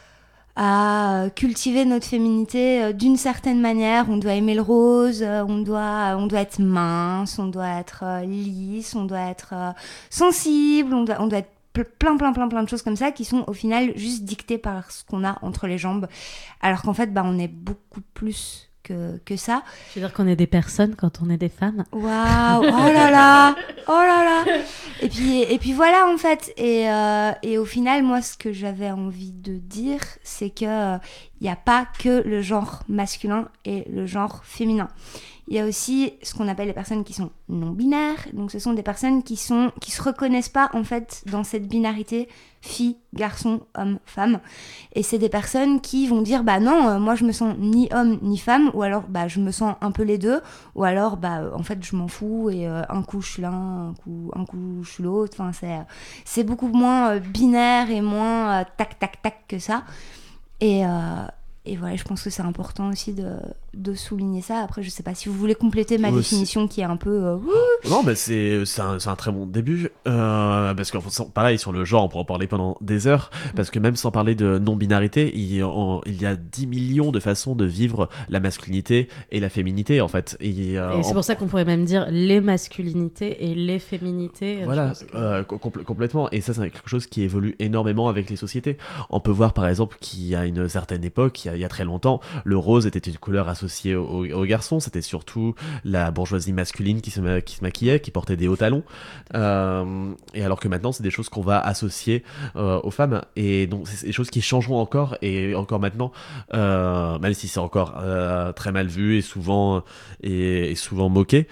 à cultiver notre féminité euh, d'une certaine manière. On doit aimer le rose, euh, on doit, on doit être mince, on doit être euh, lisse, on doit être euh, sensible, on doit, on doit être ple- plein, plein, plein, plein de choses comme ça qui sont au final juste dictées par ce qu'on a entre les jambes. Alors qu'en fait, bah, on est beaucoup plus que, que ça. Je veux dire qu'on est des personnes quand on est des femmes. Waouh, oh là là, oh là là. Et puis, et puis voilà en fait. Et, euh, et au final, moi, ce que j'avais envie de dire, c'est que il euh, n'y a pas que le genre masculin et le genre féminin. Il y a aussi ce qu'on appelle les personnes qui sont non-binaires. Donc, ce sont des personnes qui sont qui se reconnaissent pas en fait dans cette binarité fille, garçon, homme, femme. Et c'est des personnes qui vont dire bah non, euh, moi je me sens ni homme ni femme, ou alors bah je me sens un peu les deux, ou alors bah en fait je m'en fous et euh, un coup je suis l'un, un coup un coup je suis l'autre. Enfin c'est euh, c'est beaucoup moins euh, binaire et moins euh, tac tac tac que ça. Et euh, Et voilà, je pense que c'est important aussi de, de souligner ça. Après, je sais pas si vous voulez compléter ma Ouais, définition qui est un peu... Euh, Non, mais c'est, c'est, un, c'est un très bon début. Euh, parce que, pareil, sur le genre, on pourra en parler pendant des heures. Parce que même sans parler de non-binarité, il, on, il y a dix millions de façons de vivre la masculinité et la féminité, en fait. Et, euh, Et c'est on- pour ça qu'on pourrait même dire les masculinités et les féminités. Voilà, Je pense que- euh, compl- complètement. Et ça, c'est quelque chose qui évolue énormément avec les sociétés. On peut voir, par exemple, qu'il y a une certaine époque, il y a, il y a très longtemps, le rose était une couleur associée aux, aux garçons. C'était surtout la bourgeoisie masculine qui se, ma- qui se maquillait, qui portait des hauts talons. Euh, et alors que maintenant, c'est des choses qu'on va associer euh, aux femmes. Et donc, c'est des choses qui changeront encore. Et encore maintenant, euh, même si c'est encore euh, très mal vu et souvent, et, et souvent moqué,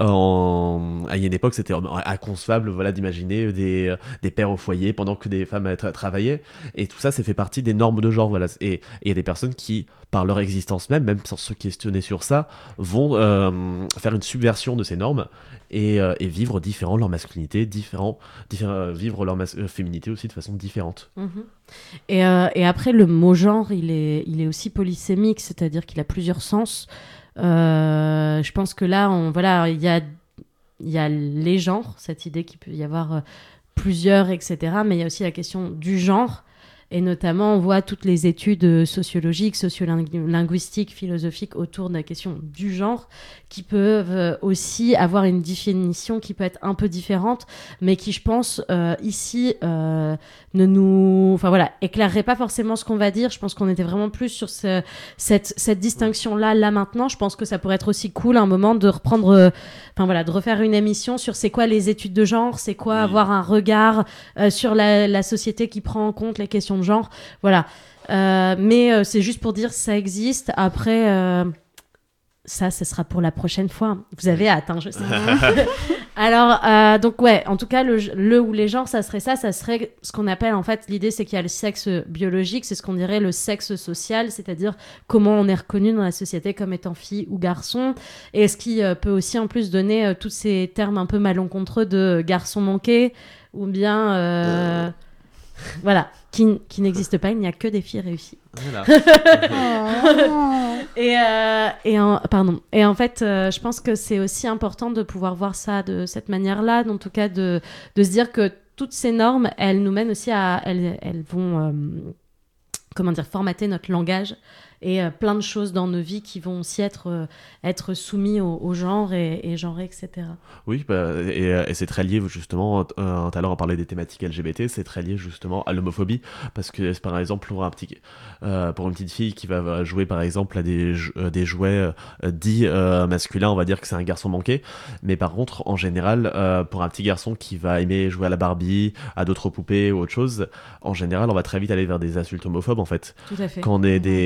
en, à une époque, c'était inconcevable, voilà, d'imaginer des, des pères au foyer pendant que des femmes tra- travaillaient. Et tout ça, ça fait partie des normes de genre, voilà. Et il y a des personnes qui, par leur existence même, même sans se questionner sur ça, vont euh, faire une subversion de ces normes et, euh, et vivre différent leur masculinité, différent, différent, vivre leur mas- euh, féminité aussi de façon différente. Mhm. Et, euh, et après, le mot genre, il est, il est aussi polysémique, c'est-à-dire qu'il a plusieurs sens. Euh, je pense que là, on, voilà, il y a, il y a les genres, cette idée qu'il peut y avoir euh, plusieurs, et cetera. Mais il y a aussi la question du genre. Et notamment, on voit toutes les études sociologiques, sociolinguistiques, philosophiques autour de la question du genre qui peuvent aussi avoir une définition qui peut être un peu différente, mais qui, je pense, euh, ici, euh, ne nous... Enfin voilà, éclairerait pas forcément ce qu'on va dire. Je pense qu'on était vraiment plus sur ce, cette, cette distinction-là, là, maintenant. Je pense que ça pourrait être aussi cool, à un moment, de reprendre... Euh, enfin voilà, de refaire une émission sur c'est quoi les études de genre, c'est quoi Oui. avoir un regard euh, sur la, la société qui prend en compte les questions de genre. Voilà. Euh, mais euh, c'est juste pour dire ça existe. Après, euh, ça, ce sera pour la prochaine fois. Vous avez hâte, hein, je sais. Alors, euh, donc ouais, en tout cas, le, le ou les genres, ça serait ça, ça serait ce qu'on appelle, en fait, l'idée, c'est qu'il y a le sexe biologique, c'est ce qu'on dirait le sexe social, c'est-à-dire comment on est reconnu dans la société comme étant fille ou garçon, et ce qui euh, peut aussi, en plus, donner euh, tous ces termes un peu malencontreux de garçon manqué, ou bien... euh, voilà, qui, qui n'existe pas, il n'y a que des filles réussies. Voilà. et, euh, et, en, pardon. et en fait, euh, je pense que c'est aussi important de pouvoir voir ça de cette manière-là, en tout cas de, de se dire que toutes ces normes, elles nous mènent aussi à... Elles, elles vont, euh, comment dire, formater notre langage et euh, plein de choses dans nos vies qui vont aussi être, euh, être soumis au, au genre et, et genrés, et cetera. Oui, bah, et, et c'est très lié justement, euh, tout à l'heure on parlait des thématiques L G B T, c'est très lié justement à l'homophobie, parce que c'est par exemple pour, un petit, euh, pour une petite fille qui va jouer par exemple à des, euh, des jouets euh, dits euh, masculins, on va dire que c'est un garçon manqué, mais par contre en général, euh, pour un petit garçon qui va aimer jouer à la Barbie, à d'autres poupées ou autre chose, en général on va très vite aller vers des insultes homophobes en fait. Tout à fait. Quand on est des...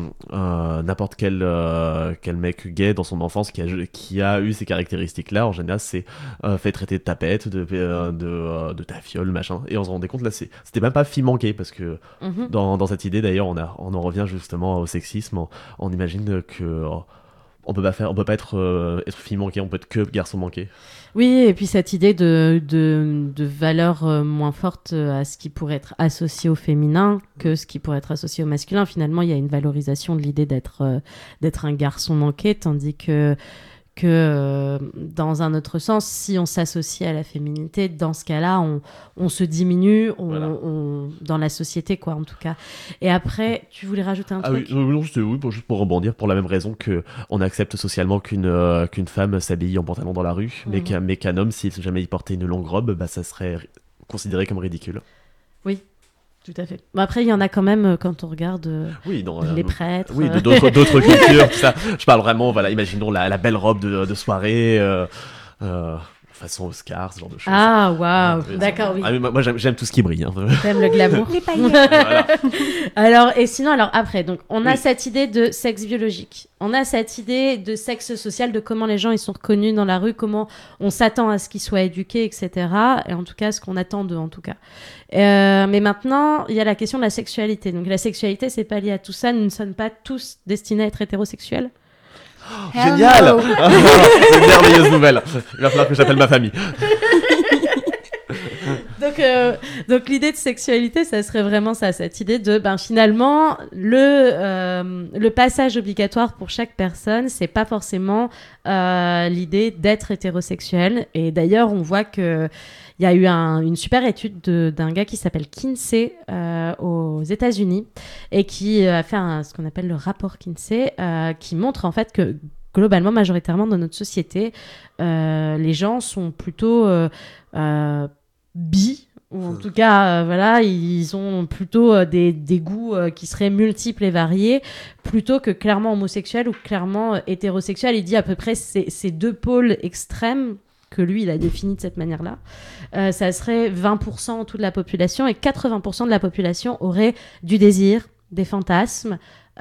euh, n'importe quel, euh, quel mec gay dans son enfance qui a, qui a eu ces caractéristiques-là, en général, c'est euh, fait traiter de tapette, de, euh, de, euh, de ta fiole, machin. Et on se rendait compte, là, c'est, c'était même pas fille manquée, parce que mm-hmm. dans, dans cette idée, d'ailleurs, on, a, on en revient justement au sexisme. On, on imagine que oh, on peut pas faire, on peut pas être, euh, être fille manquée, on peut être que garçon manqué. Oui, et puis cette idée de, de, de valeur euh, moins forte à ce qui pourrait être associé au féminin que ce qui pourrait être associé au masculin. Finalement, il y a une valorisation de l'idée d'être, euh, d'être un garçon manqué, tandis que, que euh, dans un autre sens, si on s'associe à la féminité, dans ce cas-là, on, on se diminue on, voilà. on, dans la société, quoi, en tout cas. Et après, tu voulais rajouter un ah truc ? Oui, non, c'était oui, pour, juste pour rebondir, pour la même raison qu'on accepte socialement qu'une, euh, qu'une femme s'habille en pantalon dans la rue, mmh. mais, qu'un, mais qu'un homme, s'il jamais y portait une longue robe, bah, ça serait considéré comme ridicule. Oui. Tout à fait. Bon, après, il y en a quand même quand on regarde euh, oui, dans, les euh, prêtres. Oui, de, d'autres, d'autres cultures, tout ça. Je parle vraiment, voilà, imaginons la, la belle robe de, de soirée, euh, euh, façon Oscar, ce genre de choses. Ah, waouh, wow. D'accord, oui. Ah, moi, j'aime, j'aime tout ce qui brille. Hein. J'aime le glamour. Les paillettes. Voilà. Alors, et sinon, alors après, donc, on a oui. cette idée de sexe biologique. On a cette idée de sexe social, de comment les gens ils sont reconnus dans la rue, comment on s'attend à ce qu'ils soient éduqués, et cetera. Et en tout cas, ce qu'on attend d'eux, en tout cas. Euh, mais maintenant, il y a la question de la sexualité. Donc, la sexualité, c'est pas lié à tout ça. Nous ne sommes pas tous destinés à être hétérosexuels. Oh, génial. C'est une merveilleuse nouvelle. Il va falloir que j'appelle ma famille. donc, euh, donc l'idée de sexualité, ça serait vraiment ça, cette idée de, ben, finalement, le, euh, le passage obligatoire pour chaque personne, c'est pas forcément euh, l'idée d'être hétérosexuel. Et d'ailleurs, on voit que il y a eu un, une super étude de, d'un gars qui s'appelle Kinsey euh, aux États-Unis et qui a fait un, ce qu'on appelle le rapport Kinsey, euh, qui montre en fait que globalement, majoritairement dans notre société, euh, les gens sont plutôt euh, euh, bi, ou en tout cas, euh, voilà, ils ont plutôt euh, des, des goûts euh, qui seraient multiples et variés, plutôt que clairement homosexuels ou clairement euh, hétérosexuels. Il dit à peu près ces, ces deux pôles extrêmes que lui, il a défini de cette manière-là, euh, ça serait vingt pour cent en tout de la population et quatre-vingts pour cent de la population aurait du désir, des fantasmes,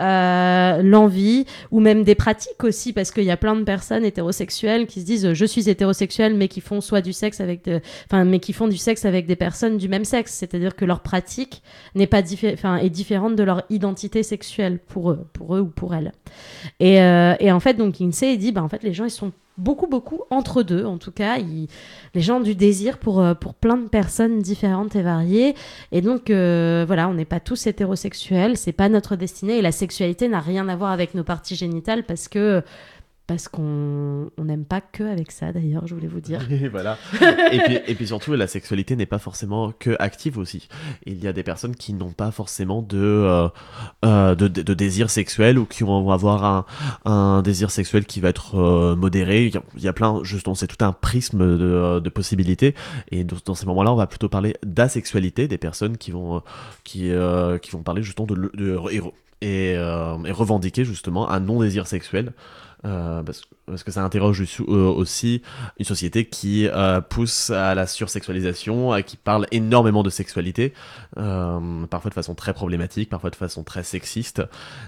euh, l'envie ou même des pratiques aussi, parce qu'il y a plein de personnes hétérosexuelles qui se disent euh, je suis hétérosexuel mais qui font soit du sexe avec de... enfin mais qui font du sexe avec des personnes du même sexe, c'est-à-dire que leur pratique n'est pas diffé... enfin est différente de leur identité sexuelle pour eux, pour eux ou pour elles. Et, euh, et en fait donc Kinsey il dit bah en fait les gens ils sont beaucoup beaucoup entre deux, en tout cas ils... les gens ont du désir pour, euh, pour plein de personnes différentes et variées, et donc euh, voilà, on n'est pas tous hétérosexuels, c'est pas notre destinée, et la sexualité n'a rien à voir avec nos parties génitales parce que parce qu'on n'aime pas que avec ça, d'ailleurs, je voulais vous dire. Et voilà. et, puis, et puis surtout, la sexualité n'est pas forcément que active aussi. Il y a des personnes qui n'ont pas forcément de, euh, euh, de, de désir sexuel ou qui vont avoir un, un désir sexuel qui va être euh, modéré. Il y, a, il y a plein, justement, c'est tout un prisme de, de possibilités. Et dans, dans ces moments-là, on va plutôt parler d'asexualité, des personnes qui vont, euh, qui, euh, qui vont parler justement de, de, de et, euh, et revendiquer justement un non-désir sexuel. Euh, parce, parce que ça interroge aussi une société qui euh, pousse à la sursexualisation, à, qui parle énormément de sexualité, euh, parfois de façon très problématique, parfois de façon très sexiste.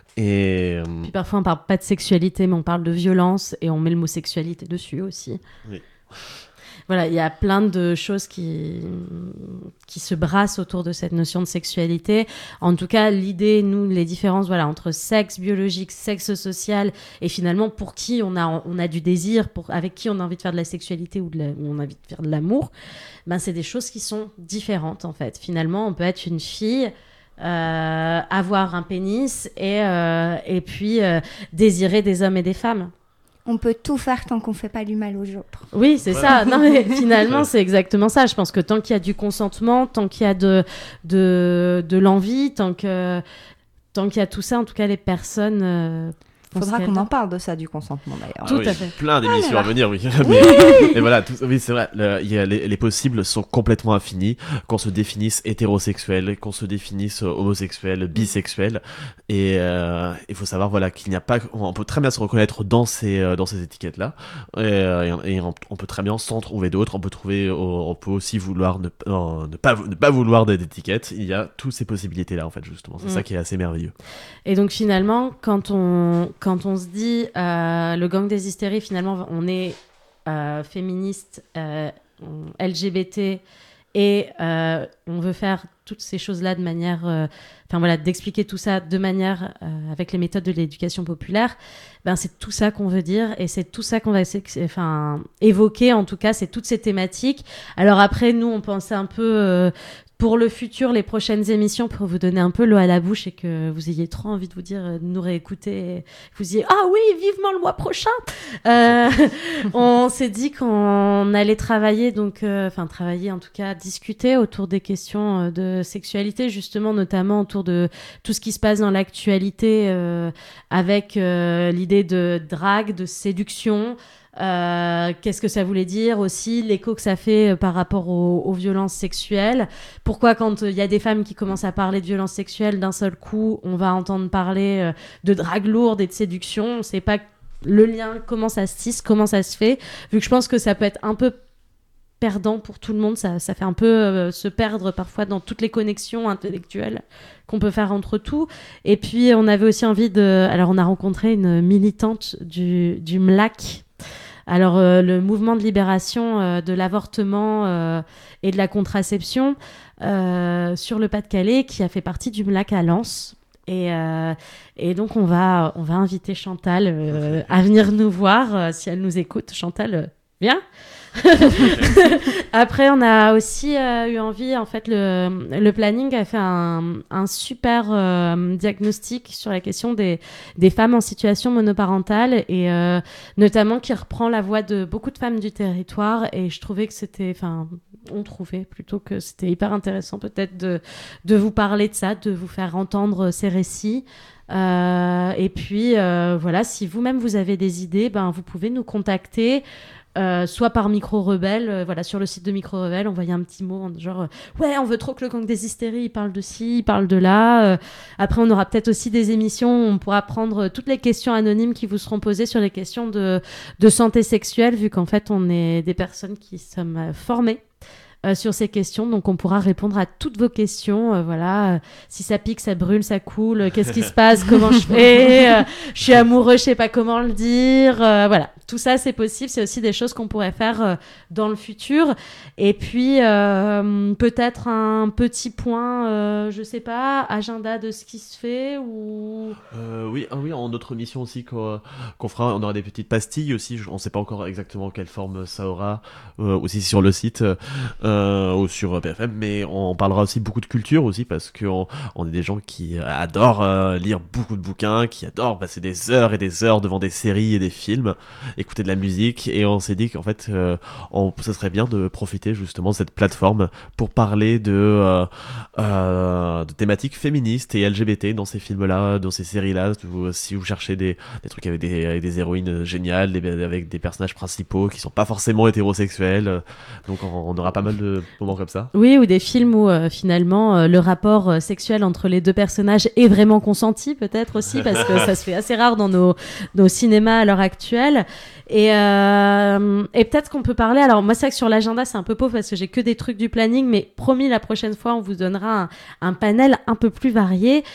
Et puis parfois on parle pas de sexualité, mais on parle de violence et on met le mot sexualité dessus aussi. Oui. Voilà, il y a plein de choses qui, qui se brassent autour de cette notion de sexualité. En tout cas, l'idée, nous, les différences voilà, entre sexe biologique, sexe social, et finalement pour qui on a, on a du désir, pour, avec qui on a envie de faire de la sexualité ou, de la, ou on a envie de faire de l'amour, ben, c'est des choses qui sont différentes en fait. Finalement, on peut être une fille... Euh, avoir un pénis et, euh, et puis euh, désirer des hommes et des femmes. On peut tout faire tant qu'on fait pas du mal aux autres. Oui, c'est voilà. ça. Non, mais finalement, c'est exactement ça. Je pense que tant qu'il y a du consentement, tant qu'il y a de, de, de l'envie, tant, que, tant qu'il y a tout ça, en tout cas, les personnes... Euh, Faudra qu'elle qu'on a. en parle de ça, du consentement d'ailleurs. Tout Ah oui, à fait. Plein d'émissions Ah là là. à venir, oui. Oui. Mais, et voilà, tout- oui, c'est vrai. le- il y a les, les possibles sont complètement infinis. Qu'on se définisse hétérosexuel, qu'on se définisse euh, homosexuel, bisexuel, et euh, il faut savoir voilà qu'il n'y a pas. On peut très bien se reconnaître dans ces euh, dans ces étiquettes-là, et, euh, et on, on peut très bien s'en trouver d'autres. On peut trouver, on, on peut aussi vouloir ne, euh, ne pas ne pas vouloir d'étiquettes. Il y a toutes ces possibilités-là en fait justement. C'est Mm. ça qui est assez merveilleux. Et donc finalement, quand on, quand on se dit euh, le gang des hystéries, finalement, on est euh, féministe, euh, on- L G B T, et euh, on veut faire toutes ces choses-là de manière... euh, Enfin voilà, d'expliquer tout ça de manière... euh, avec les méthodes de l'éducation populaire, ben, c'est tout ça qu'on veut dire, et c'est tout ça qu'on va essayer, enfin, évoquer, en tout cas, c'est toutes ces thématiques. Alors après, nous, on pensait un peu... euh, pour le futur, les prochaines émissions, pour vous donner un peu l'eau à la bouche et que vous ayez trop envie de vous dire, euh, de nous réécouter, et que vous disiez ah oui, vivement le mois prochain. Euh, on s'est dit qu'on allait travailler, donc, euh, enfin travailler en tout cas, discuter autour des questions euh, de sexualité, justement, notamment autour de tout ce qui se passe dans l'actualité, euh, avec euh, l'idée de drague, de séduction. Euh, qu'est-ce que ça voulait dire aussi, l'écho que ça fait euh, par rapport aux, aux violences sexuelles. Pourquoi quand il euh, y a des femmes qui commencent à parler de violences sexuelles, d'un seul coup, on va entendre parler euh, de drague lourde et de séduction. On ne sait pas le lien, comment ça se tisse, comment ça se fait, vu que je pense que ça peut être un peu perdant pour tout le monde, ça, ça fait un peu euh, se perdre parfois dans toutes les connexions intellectuelles qu'on peut faire entre tout. Et puis on avait aussi envie de... Alors on a rencontré une militante du, du M L A C, alors euh, le mouvement de libération euh, de l'avortement euh, et de la contraception euh, sur le Pas-de-Calais, qui a fait partie du M L A C à Lens. Et, euh, et donc on va, on va inviter Chantal euh, à venir nous voir, euh, si elle nous écoute. Chantal, euh, viens. Après, on a aussi euh, eu envie, en fait, le, le planning a fait un, un super euh, diagnostic sur la question des, des femmes en situation monoparentale, et euh, notamment qui reprend la voix de beaucoup de femmes du territoire, et je trouvais que c'était, enfin, on trouvait plutôt que c'était hyper intéressant peut-être de, de vous parler de ça, de vous faire entendre ces récits. Euh, et puis, euh, voilà, si vous-même vous avez des idées, ben, vous pouvez nous contacter. Euh, soit par Micro Rebelle, euh, voilà, sur le site de Micro Rebelle, envoyer un petit mot genre euh, ouais, on veut trop que le gang des hystéries il parle de ci, il parle de là. Euh, après, on aura peut-être aussi des émissions où on pourra prendre toutes les questions anonymes qui vous seront posées sur les questions de, de santé sexuelle, vu qu'en fait, on est des personnes qui sommes euh, formées Euh, sur ces questions, donc on pourra répondre à toutes vos questions. Euh, voilà, euh, si ça pique, ça brûle, ça coule, euh, qu'est-ce qui se passe, comment je fais, euh, je suis amoureux, je sais pas comment le dire. Euh, voilà, tout ça c'est possible. C'est aussi des choses qu'on pourrait faire euh, dans le futur. Et puis euh, peut-être un petit point, euh, je sais pas, agenda de ce qui se fait ou. Euh, oui, ah oui, en autre mission aussi qu'on, qu'on fera, on aura des petites pastilles aussi. On ne sait pas encore exactement quelle forme ça aura, euh, aussi sur le site. Euh, Euh, ou sur B F M, mais on parlera aussi beaucoup de culture aussi, parce qu'on on est des gens qui adorent euh, lire beaucoup de bouquins, qui adorent passer des heures et des heures devant des séries et des films, écouter de la musique, et on s'est dit qu'en fait euh, on, ça serait bien de profiter justement de cette plateforme pour parler de, euh, euh, de thématiques féministes et L G B T dans ces films-là, dans ces séries-là. Vous, si vous cherchez des, des trucs avec des, avec des héroïnes géniales, des, avec des personnages principaux qui sont pas forcément hétérosexuels, donc on, on aura pas mal de moments comme ça. Oui, ou des films où euh, finalement euh, le rapport euh, sexuel entre les deux personnages est vraiment consenti, peut-être aussi, parce que ça se fait assez rare dans nos, nos cinémas à l'heure actuelle. Et, euh, et peut-être qu'on peut parler, alors moi c'est vrai que sur l'agenda c'est un peu pauvre parce que j'ai que des trucs du planning, mais promis la prochaine fois on vous donnera un, un panel un peu plus varié.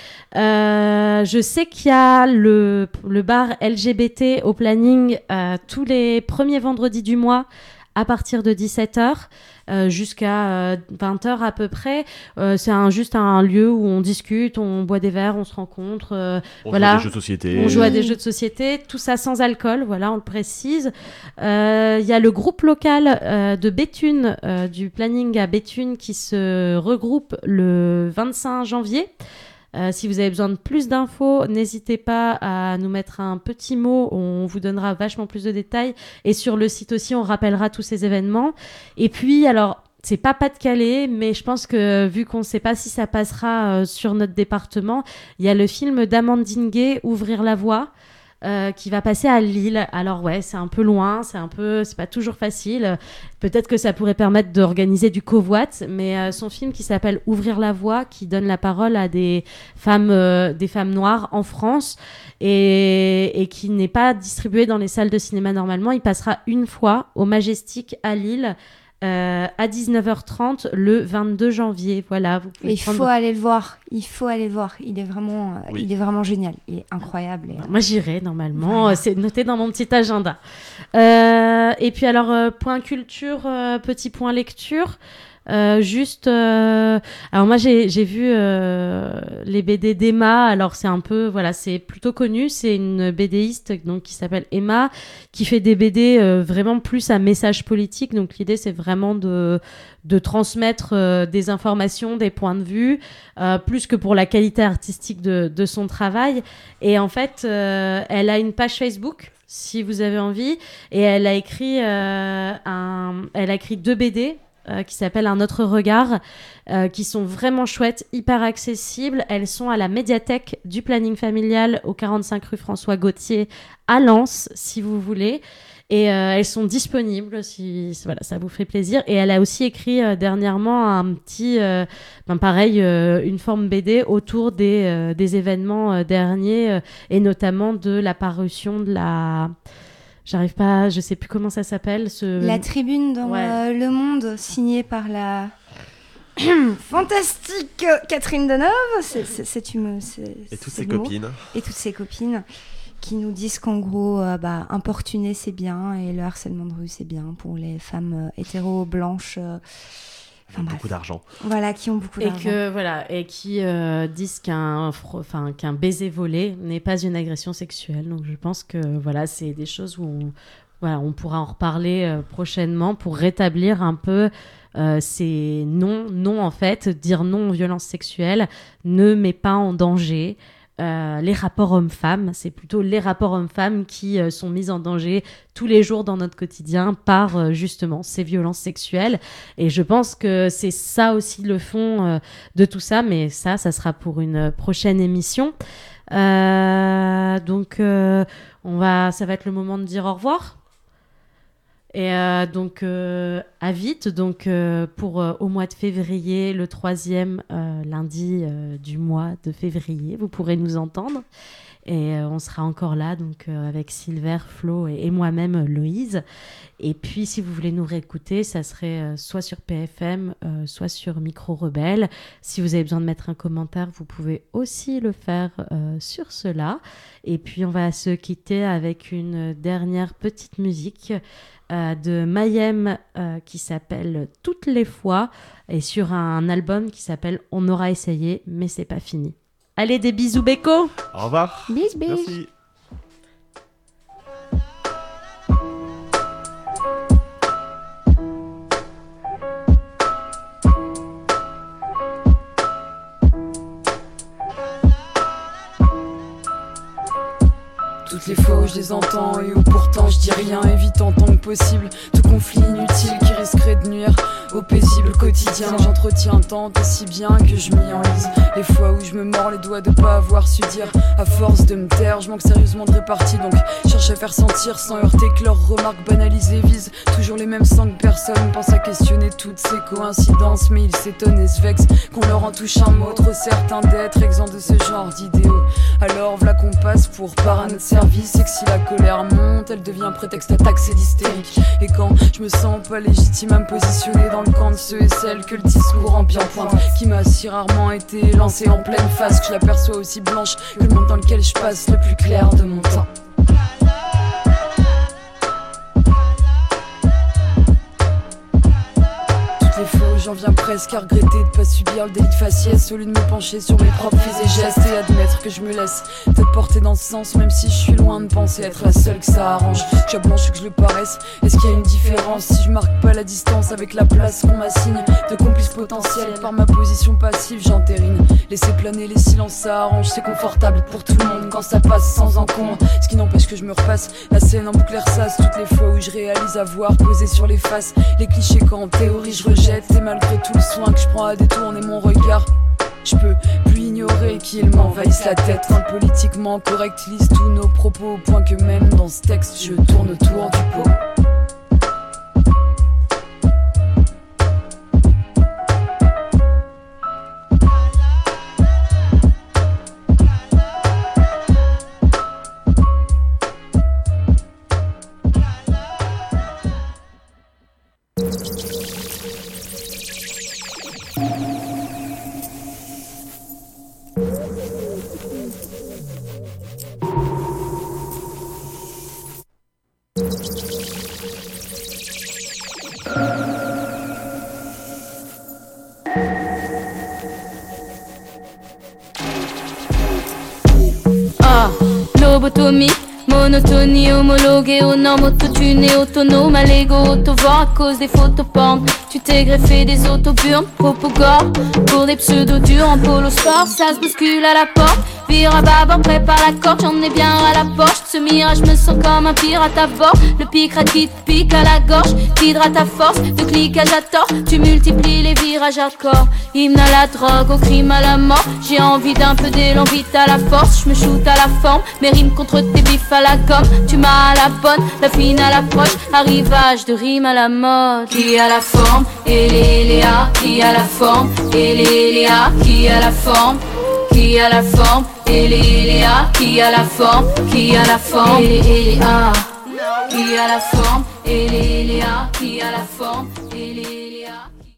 Euh, je sais qu'il y a le, le bar L G B T au planning euh, tous les premiers vendredis du mois à partir de dix-sept heures. Euh, jusqu'à euh, vingt heures à peu près. Euh, c'est un, juste un lieu où on discute, on boit des verres, on se rencontre. Euh, on voilà. joue à des jeux de société. On joue à des jeux de société, tout ça sans alcool, voilà, on le précise. Il euh, y a le groupe local euh, de Béthune, euh, du planning à Béthune, qui se regroupe le vingt-cinq janvier. Euh, si vous avez besoin de plus d'infos, n'hésitez pas à nous mettre un petit mot, on vous donnera vachement plus de détails. Et sur le site aussi, on rappellera tous ces événements. Et puis, alors, c'est pas Pas-de-Calais, mais je pense que vu qu'on ne sait pas si ça passera euh, sur notre département, il y a le film d'Amandine Gay, Ouvrir la voie. Euh, qui va passer à Lille. Alors ouais, c'est un peu loin, c'est un peu, c'est pas toujours facile. Peut-être que ça pourrait permettre d'organiser du covoit, mais euh, son film qui s'appelle Ouvrir la voie, qui donne la parole à des femmes, euh, des femmes noires en France et, et qui n'est pas distribué dans les salles de cinéma normalement, il passera une fois au Majestic à Lille. Euh, à dix-neuf heures trente le vingt-deux janvier. Voilà, vous pouvez il prendre... faut aller le voir, il faut aller le voir. Il est vraiment, euh, Oui. il est vraiment génial, il est incroyable. Et... Moi j'irai normalement, Voilà. c'est noté dans mon petit agenda. Euh, et puis alors, euh, point culture, euh, petit point lecture. Euh, juste, euh... alors moi j'ai, j'ai vu euh, les B D d'Emma. Alors c'est un peu, voilà, c'est plutôt connu. C'est une BDiste donc qui s'appelle Emma, qui fait des B D euh, vraiment plus à message politique. Donc l'idée c'est vraiment de de transmettre euh, des informations, des points de vue, euh, plus que pour la qualité artistique de de son travail. Et en fait, euh, elle a une page Facebook, si vous avez envie, et elle a écrit euh, un, elle a écrit deux B D. Euh, qui s'appelle Un autre regard, euh, qui sont vraiment chouettes, hyper accessibles. Elles sont à la médiathèque du planning familial au quarante-cinq rue François Gauthier à Lens, si vous voulez. Et euh, elles sont disponibles, si voilà, ça vous fait plaisir. Et elle a aussi écrit euh, dernièrement un petit, euh, ben pareil, euh, une forme B D autour des, euh, des événements euh, derniers, euh, et notamment de la parution de la... J'arrive pas, je sais plus comment ça s'appelle. Ce... La tribune dans Ouais. euh, Le Monde, signée par la fantastique Catherine Deneuve. C'est, c'est, c'est une, c'est, Et toutes c'est ses le mot. copines. Et toutes ses copines qui nous disent qu'en gros, euh, bah, importuner c'est bien et le harcèlement de rue c'est bien pour les femmes euh, hétéro blanches. Euh, Enfin, Beaucoup bref. d'argent. Voilà, qui ont beaucoup Et d'argent. que voilà, et qui euh, disent qu'un, fro- enfin qu'un baiser volé n'est pas une agression sexuelle. Donc je pense que voilà, c'est des choses où on, voilà, on pourra en reparler euh, prochainement pour rétablir un peu euh, ces non, non en fait, dire non aux violences sexuelles ne met pas en danger. Euh, les rapports hommes-femmes, c'est plutôt les rapports hommes-femmes qui euh, sont mis en danger tous les jours dans notre quotidien par euh, justement ces violences sexuelles. Et je pense que c'est ça aussi le fond euh, de tout ça, mais ça, ça sera pour une prochaine émission. Euh, donc, euh, on va, ça va être le moment de dire au revoir. Et euh, donc, euh, à vite, donc, euh, pour euh, au mois de février, le troisième euh, lundi euh, du mois de février, vous pourrez nous entendre. Et euh, on sera encore là, donc, euh, avec Silver, Flo et, et moi-même, euh, Loïse. Et puis, si vous voulez nous réécouter, ça serait euh, soit sur P F M, euh, soit sur Micro Rebelle. Si vous avez besoin de mettre un commentaire, vous pouvez aussi le faire euh, sur cela. Et puis, on va se quitter avec une dernière petite musique Euh, de Mayhem euh, qui s'appelle Toutes les fois et sur un album qui s'appelle On aura essayé mais c'est pas fini. Allez, des bisous Beko. Au revoir. Bis, bis. Merci. Toutes les fois où je les entends et où pourtant je dis rien, évitant tant que possible tout conflit inutile qui risquerait de nuire au paisible quotidien. J'entretiens tant et si bien que je m'y enlise. Les fois où je me mords les doigts de pas avoir su dire, à force de me taire, je manque sérieusement de répartie. Donc cherche à faire sentir sans heurter que leurs remarques banalisées visent toujours les mêmes sans que personne pense à questionner toutes ces coïncidences. Mais ils s'étonnent et se vexent qu'on leur en touche un mot, trop certain d'être exempt de ce genre d'idéaux. Alors v'là qu'on passe pour par un autre service, et que si la colère monte, elle devient prétexte à taxer d'hystérique. Et quand je me sens pas légitime à me positionner dans le camp de ceux et celles que le discours en bien pointe, qui m'a si rarement été lancé en pleine face, que je l'aperçois aussi blanche que le monde dans lequel je passe le plus clair de mon temps. Les fois où j'en viens presque à regretter de pas subir le délit de faciès, au lieu de me pencher sur mes propres faits et gestes et admettre que je me laisse peut-être porter dans ce sens, même si je suis loin de penser être la seule que ça arrange. Que je blanche ou que je le paraisse, est-ce qu'il y a une différence si je marque pas la distance avec la place qu'on m'assigne de complice potentiel? Par ma position passive j'entérine, laisser planer les silences ça arrange, c'est confortable pour tout le monde quand ça passe sans encombre, ce qui n'empêche que je me repasse la scène en boucle ressasse toutes les fois où je réalise avoir posé sur les faces les clichés quand en théorie je rejette. Et malgré tout le soin que je prends à détourner mon regard, Je peux plus ignorer qu'ils m'envahissent la tête. Un politiquement correct liste tous nos propos, au point que même dans ce texte je tourne autour du pot. Ah, lobotomie, monotonie homologuée aux normes autotunées, autonome à l'ego, autovore à cause des photopornes. Tu t'es greffé des autoburnes, propos gore, pour des pseudos durs en polo sport. Ça se bouscule à la porte, vire à bâbord, prépare la corde, j'en ai bien à la poche. Ce mirage me sent comme un pirate à bord, le picrate qui te pique à la gorge, t'hydrate à force de cliquage à tort. Tu multiplies les virages hardcore, hymne à la drogue, au crime à la mort. J'ai envie d'un peu d'élan, vite à la force, je me shoot à la forme, mes rimes contre tes bifs à la gomme. Tu m'as à la bonne, la fine à l'approche, arrivage de rimes à la mode. Qui a la forme, et les Léa, qui a la forme, et les Léa, qui a la forme, qui a la forme, et les Léa, qui a la forme, qui a la forme, et les Léa, qui a la forme, et les Léa, qui a la forme.